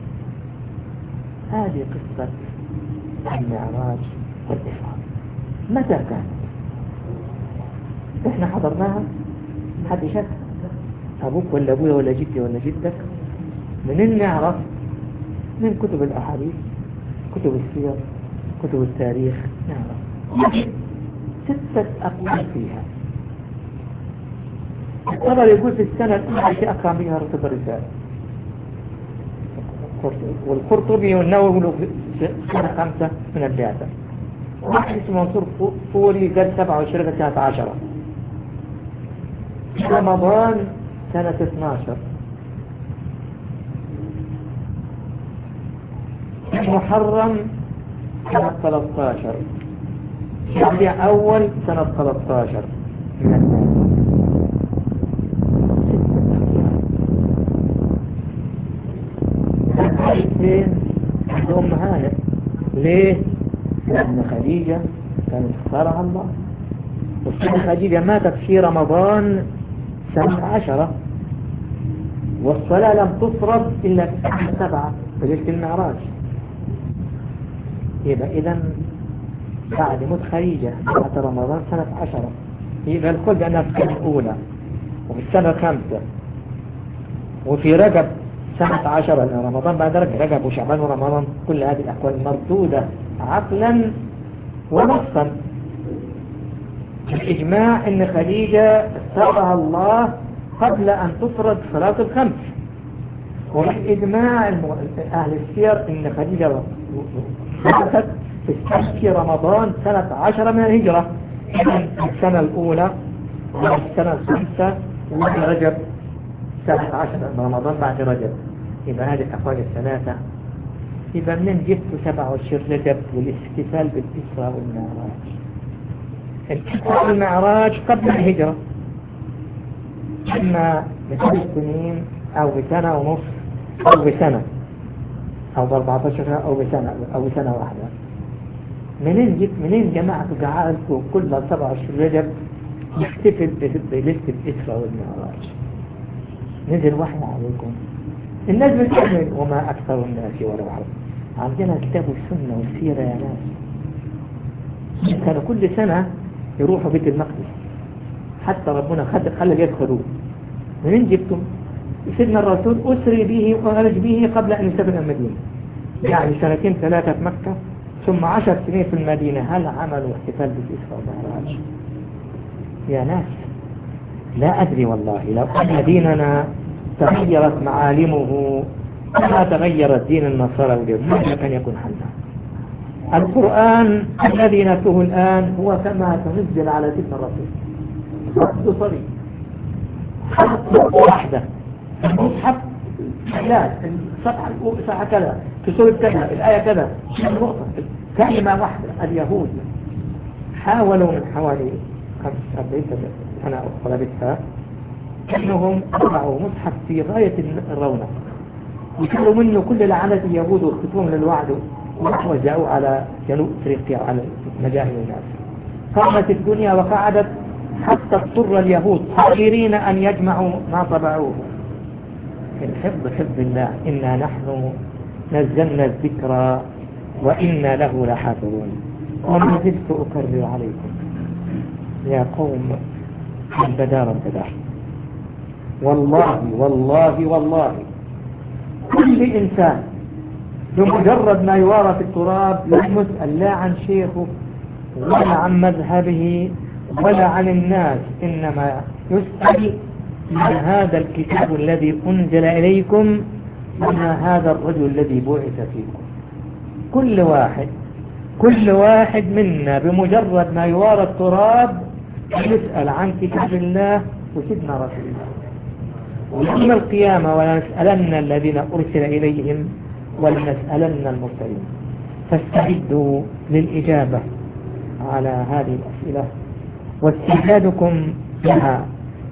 هذه قصة المعراج والإسراء متى كانت؟ إحنا حضرناها حد شك أبوك ولا أبويا ولا جدي ولا جدك؟ منين نعرف؟ من كتب الأحاديث، كتب السير، كتب التاريخ نعرف. ستة أقوال فيها. الطبر يقول في السنة الأولى في أكرم بها رتب الرسالة، والقرطبي والنووي في سنة خمسة من البعثة. واحد اسمه منصور فوري قال سبعة وعشرين سنة عشرة. رمضان سنة اثناشر. محرم سنة ثلاثة عشر. ربيع أول سنة ثلاثة عشر من الناس. فين؟ عند أم هانئ. ليه؟ لأن خديجة كانت اختارها الله، والسيدة خديجة ماتت في رمضان سنة عشرة، والصلاة لم تفرض إلا في سنة سبعة بليلة المعراج. يبقى إذن بعد موت خديجة بعد رمضان سنة عشرة، يبقى الكل بأنها في السنة الأولى وفي السنة الخامسة وفي رجب سنة عشرة، لأن رمضان بعد رجب وشعبان ورمضان. كل هذه الأقوال مردودة عقلا ونصا. الإجماع أن خديجة اختارها الله قبل أن تفرض صلاة الخمس، والإجماع أهل السير أن خديجة ماتت في رمضان سنة عشرة من الهجرة، السنة الأولى والسنة الخامسة وفي رجب سنة عشرة من رمضان بعد رجب. يبقى هذه الأقوال الثلاثة. يبقى من جبت سبعة وعشرين رجب والاحتفال بالإسراء والمعراج. الإسراء والمعراج قبل الهجرة إما بثلاث سنين أو بسنة ونصف أو بسنة أو بأربعة عشر أو بسنة أو بسنة واحدة. منين جبت منين جماعة جعلتوا كل سبعة وعشرين رجب يحتفل بليلة الإسراء والمعراج؟ نزل وحي عليكم. الناس بتعمل وما أكثر الناس ولو حرص. عندنا كتاب السنة والسيرة يا ناس. كانوا كل سنة يروحوا بيت المقدس، حتى ربنا خلى يدخلوه. منين جبتم؟ سيدنا الرسول أسري به وخرج به قبل أن يسافر المدينة، يعني سنتين ثلاثة في مكة ثم عشر سنين في المدينة. هل عملوا احتفال بالإسراء والمعراج؟ يا ناس لا أدري والله. لو أن ديننا تغيرت معالمه كما تغيرت دين النصارى واليهود ماذا كان يكون حلنا؟ القرآن الذي نتلوه الآن هو كما تنزل على سيدنا الرسول، رد صريح واحدة. المصحف لا الصفحة صفحة كذا في سورة كذا الآية كذا النقطة كلمة واحدة. اليهود حاولوا من حوالي خمس أربعين سنة قلبتها أنهم أضعوا مصحف في غاية الرونق، يكلوا منه كل لعنة اليهود واختفوهم للوعد ووزعوا على جنوب أفريقيا وعلى مجاهل الناس. قامت الدنيا وقعدت حتى اضطر اليهود صغيرين أن يجمعوا ما طبعوه. من حفظ حفظ الله إنا نحن نزلنا الذكر وإنا له لحافظون. وما زلت أكرر عليكم يا قوم البدار البدار، والله والله والله كل إنسان بمجرد ما يوارى في التراب لا يسأل لا عن شيخه ولا عن مذهبه ولا عن الناس، إنما يسأل عن هذا الكتاب الذي أنزل إليكم وما هذا الرجل الذي بعث فيكم. كل واحد كل واحد منا بمجرد ما يوارى التراب يسأل عن كتاب الله وسيدنا رسول الله. ويوم القيامة ولنسألن الذين أرسل إليهم ولنسألن المرسلين. فاستعدوا للإجابة على هذه الأسئلة، واستعدادكم لها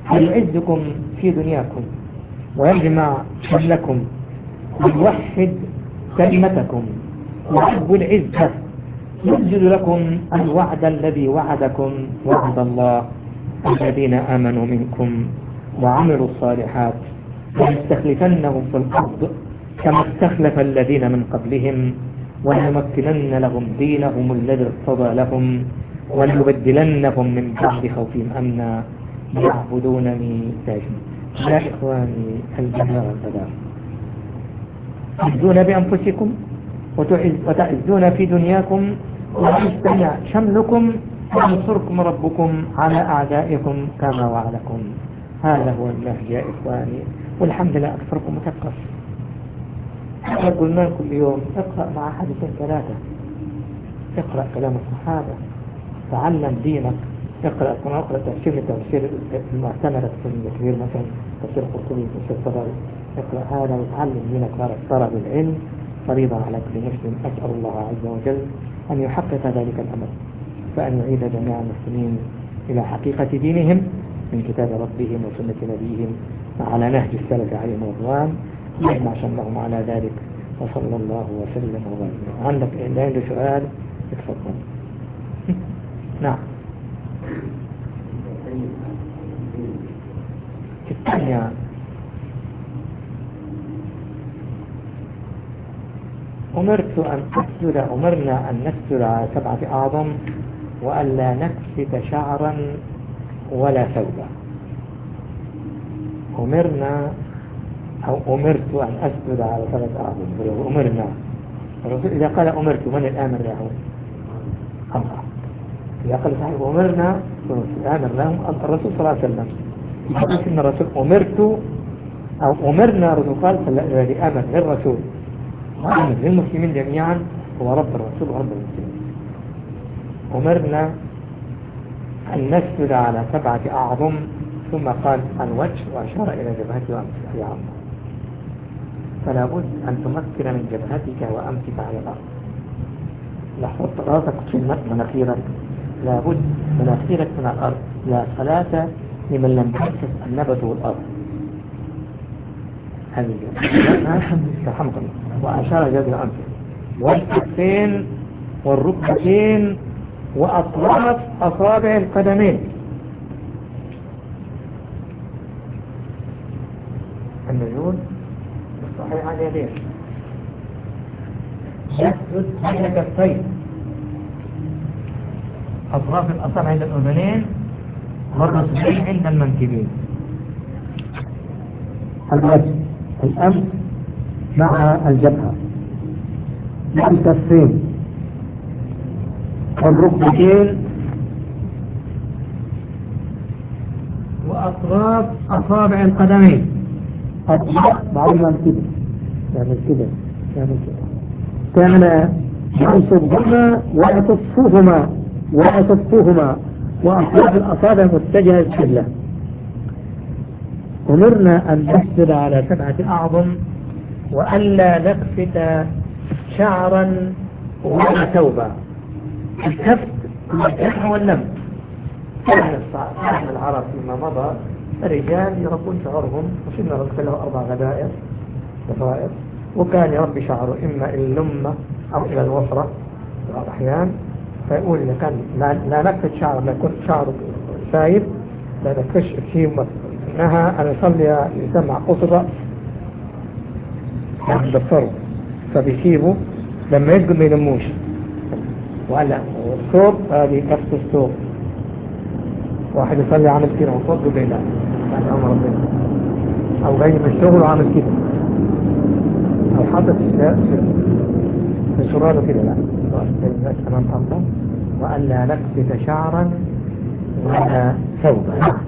ويعزكم في دنياكم ويجمع شملكم ويوحد كلمتكم، ورب العزة ينزل لكم الوعد الذي وعدكم وعد الله الذين آمنوا منكم وعملوا الصالحات ويستخلفنهم في الأرض كما استخلف الذين من قبلهم وليمكنن لهم دينهم الذي ارتضى لهم وليبدلنهم من بعد خوفهم أمنا يعبدونني لا يا إخواني الجنة والسلام، تعزون بأنفسكم وتعزون في دنياكم ويجتمع شملكم وينصركم ربكم على أعدائكم كما وعدكم. هذا هو النهج يا إخواني، والحمد لله أكثركم مثقف. قلنا كل يوم اقرأ مع حديثين ثلاثة، اقرأ كلام الصحابة، تعلم دينك، اقرأ كما اقرأ تفسير التفسير المعتمدة في الكبير مثلا تفسير قرطبي تفسير طبري، اقرأ هذا وتعلم دينك. طلب العلم فريضة على كل مسلم. أسأل الله عز وجل أن يحقق ذلك الأمر، فأن يعيد جميع المسلمين إلى حقيقة دينهم من كتاب ربهم وسنة نبيهم على نهج السلف عليهم رضوان، يجمع شملهم على ذلك. وصلى الله وسلم وبارك. عندك إن عنده سؤال اتفضل. نعم. الثانية أمرت أن أسجد أمرنا أن نسجد على سبعة أعظم وألا نكفت شعرا ولا ثوبا. أمرنا أو أمرت أن أسجد على سبعة أعظم. أمرنا الرسول إذا قال أمرت من الآمر له؟ الله. إذا قال صحيح أمرنا الآمر له الرسول صلى الله عليه وسلم. يقول إن الرسول أمرت أو أمرنا الرسول قال الذي أمر للرسول وأمر للمسلمين جميعا هو رب الرسول ورب المسلمين. أمرنا أن نسجد على سبعة أعظم ثم قال الوجه وأشار إلى جبهته وأمسك على الله. فلا بد أن تمكن من جبهتك وأمسك على الأرض. لحظة راسك في مناخيرك، لا بد مناخيرك من الأرض. لا صلاة لمن لم يمسك النبت والأرض. هذه رحمك الله. وأشار جبهة أمسك والكفين والركبتين وأطراف أصابع القدمين. النزول الصحيح على اليدين. يسجد بين كفين، أطراف الأصابع عند الأذنين والرسلين عند المنكبين. الوجه الأنف مع الجبهة مع الكفين والركبتين وأطراف أصابع القدمين. أطراف بعد ما كده يعمل كده يعمل كده كان ينصبهما ويصفوهما ويصفوهما وأطراف الأصابع متجهة القبلة. أمرنا أن نسجد على سبعة أعظم وألا نكفت شعرا ولا ثوبا. الكفت الجرح واللم. كان العرب فيما مضى الرجال يربون شعرهم وسن الرجل له أربع غدائر ضفائر، وكان يربي شعره إما إلى اللمة أو إلى الوفرة بعض الأحيان. فيقول إذا كان لا, لا نكفت شعر، لا يكون شعره سايب، لا نكفش فيه نهى أن يصلي يسمع قصر الرأس يعني بالصرف، فبيسيبه لما يسجد ما يلموش. وقال الثوب هذه كفت الثوب. واحد يصلي عامل كده وفضل بيلا يعني أمر ربنا، أو جاي من الشغل وعامل كده، أو حاطط في شراله كده، لا أمام الله. وألا نكفت شعرا ولا ثوبا.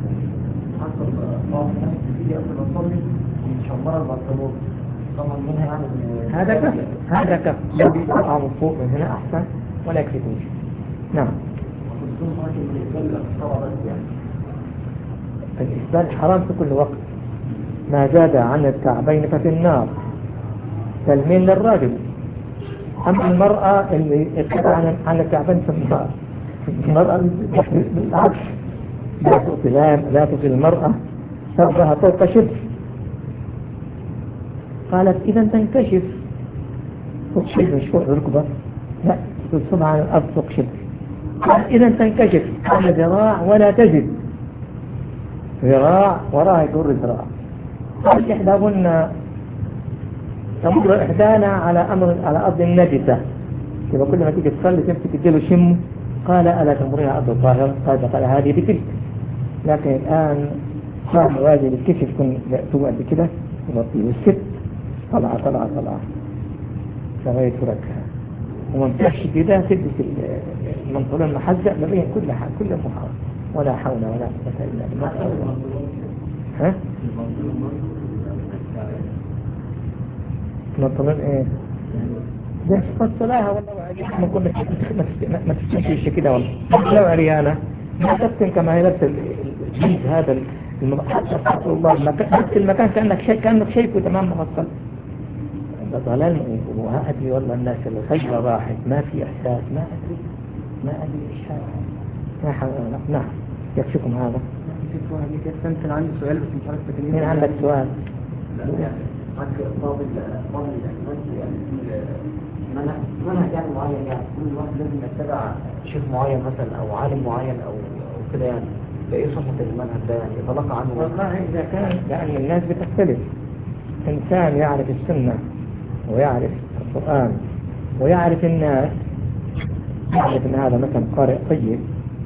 هذا كف هذا كف يبي يقع من فوق من هنا أحسن ولا يكفتوش. نعم. الإسبال حرام في كل وقت، ما زاد عن الكعبين ففي النار، تلمين للراجل. أما المرأة اللي اتبع عن الكعبين في النار، المرأة بالعكس لا تؤتي لا تؤتي المرأة ثوبها فوق شبر. قالت إذا تنكشف فوق شبر مش فوق الركبة، لا تصبها على الأرض فوق شبر. قالت إذا تنكشف على ذراع ولا تزد، ذراع وراها يدور ذراع. قالت إحداهن تمر إحدانا على أمر على أرض النجسة، يبقى كل ما تيجي تصلي تمسك تديله شم. قال ألا تمرها أرض الطاهرة؟ قال قال هذه بتلك. لكن الآن صار واجب الكشف يكون مأتوب قد كده يغطيه، والست طلع طلع طلع لغاية تركها، وما تمشي كده تلبس المنطلون المحزق لبين كل حال كل محاول، ولا حول ولا قوة إلا بالله. ها؟ المنطلون إيه؟ ده صفات صلاها والله عريانة، ما كنا ما تستمشيش كده والله لو عريانة ما تفتن كما هي نفس الجنس هذا حتى الله نفس المكان كأنك شيء كأنك شايفه تمام مفصل. ضلال وما أدري والله الناس اللي خجلة راحت ما في إحساس، ما أدري ما أدري إيش هذا. ما حول ولا قوة. نعم يكفيكم هذا. كان عندي سؤال بس مش عارف تكلمني. مين عندك سؤال؟ لا يعني حتى فاضل فاضل يعني منهج منهج يعني معين، يعني كل واحد لازم يتبع شيخ معين مثلا او عالم معين او او كده يعني، فايه صفة المنهج ده يعني يتلقى عنه؟ والله إذا كان لأن الناس بتختلف، إنسان يعرف السنة ويعرف القرآن ويعرف الناس، يعرف أن هذا مثلا قارئ طيب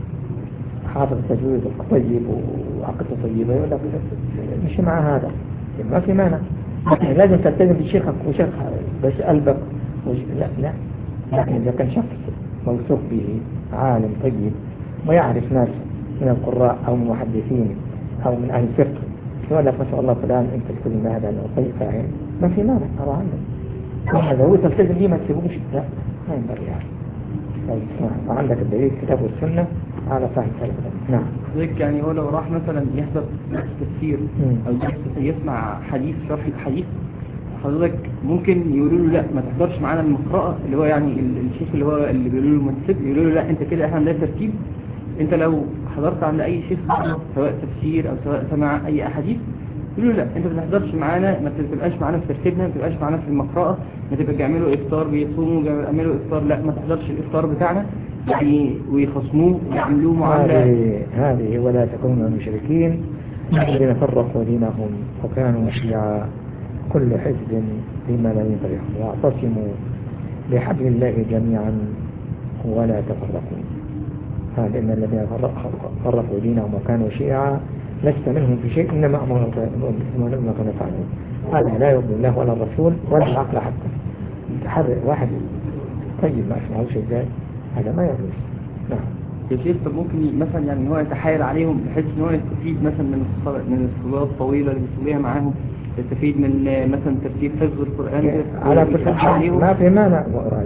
حافظ تجويد طيب وعقده طيبة، يقول لك مش مع هذا ما في مانع، لكن لازم تلتزم بشيخك وشيخ بس قلبك وش... لا لا. لكن إذا كان شخص موثوق به عالم طيب ويعرف ناس من القراء أو من المحدثين أو من أهل الفقه، يقول لك ما شاء الله فلان أنت تلتزم هذا أنه طيب فاهم، ما في مانع أرى عنه. هذا هو تلتزم به ما تسيبوش، لا ما ينبغي يعني. طيب وعندك الدليل كتاب والسنة على فهم سلف. نعم. حضرتك يعني هو لو راح مثلا يحضر درس تفسير او درس يسمع حديث شرح الحديث، حضرتك ممكن يقولوا له لا ما تحضرش معانا المقرأة، اللي هو يعني الشيخ اللي هو اللي بيقولوا له منتسب يقولوا له لا انت كده احنا عندنا ترتيب، انت لو حضرت عند اي شيخ سواء تفسير او سواء سمع اي احاديث يقولوا لا انت ما تحضرش معانا، ما تبقاش معانا في ترتيبنا، ما تبقاش معانا في المقرأة، ما تبقى بيعملوا افطار بيصوموا بيعملوا افطار، لا ما تحضرش الافطار بتاعنا يعني، ويخصموه ويعملوا معاملة. هذه هذه ولا تكونوا المشركين الذين فرقوا دينهم وكانوا شيعا كل حزب بما لديهم فرحون واعتصموا بحبل الله جميعا ولا تفرقوا. هذا إن الذين فرقوا دينهم وكانوا شيعا لست منهم في شيء إنما أمرهم ما كانوا يفعلون. هذا لا يرضي الله ولا الرسول ولا العقل حتى. تحرق واحد طيب ما اسمعوش ازاي، هذا ما يجوز. نعم يا شيخ طب ممكن مثلا يعني هو يتحايل عليهم بحيث ان هو يستفيد مثلا من الصلاة من الصلاة الطويلة اللي بيصليها معاهم، يستفيد من مثلا ترتيب حفظ القرآن على كل حال ما في مانع،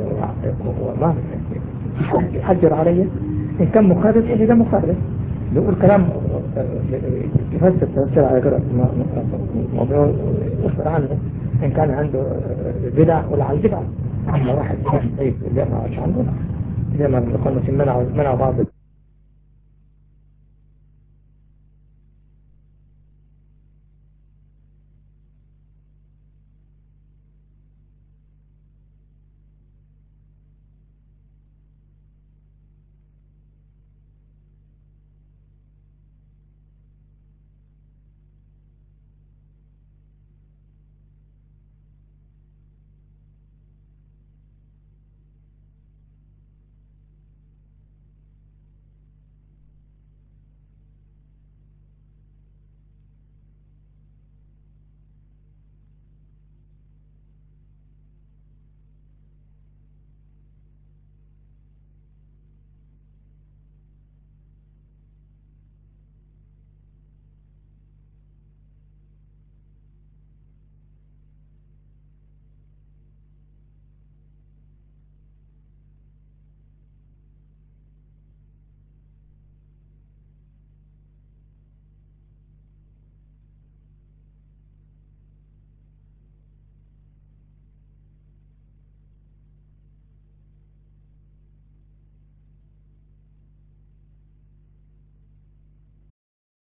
ما يحجر علي إن كان مخالف اللي ده مخالف يقول كلام يفسر تفسير على قراءة موضوع يخبر عنه إن كان عنده بدع ولا على البدع. أما واحد طيب اللي ما عادش عنده زي ما قلنا منعوا منعوا بعض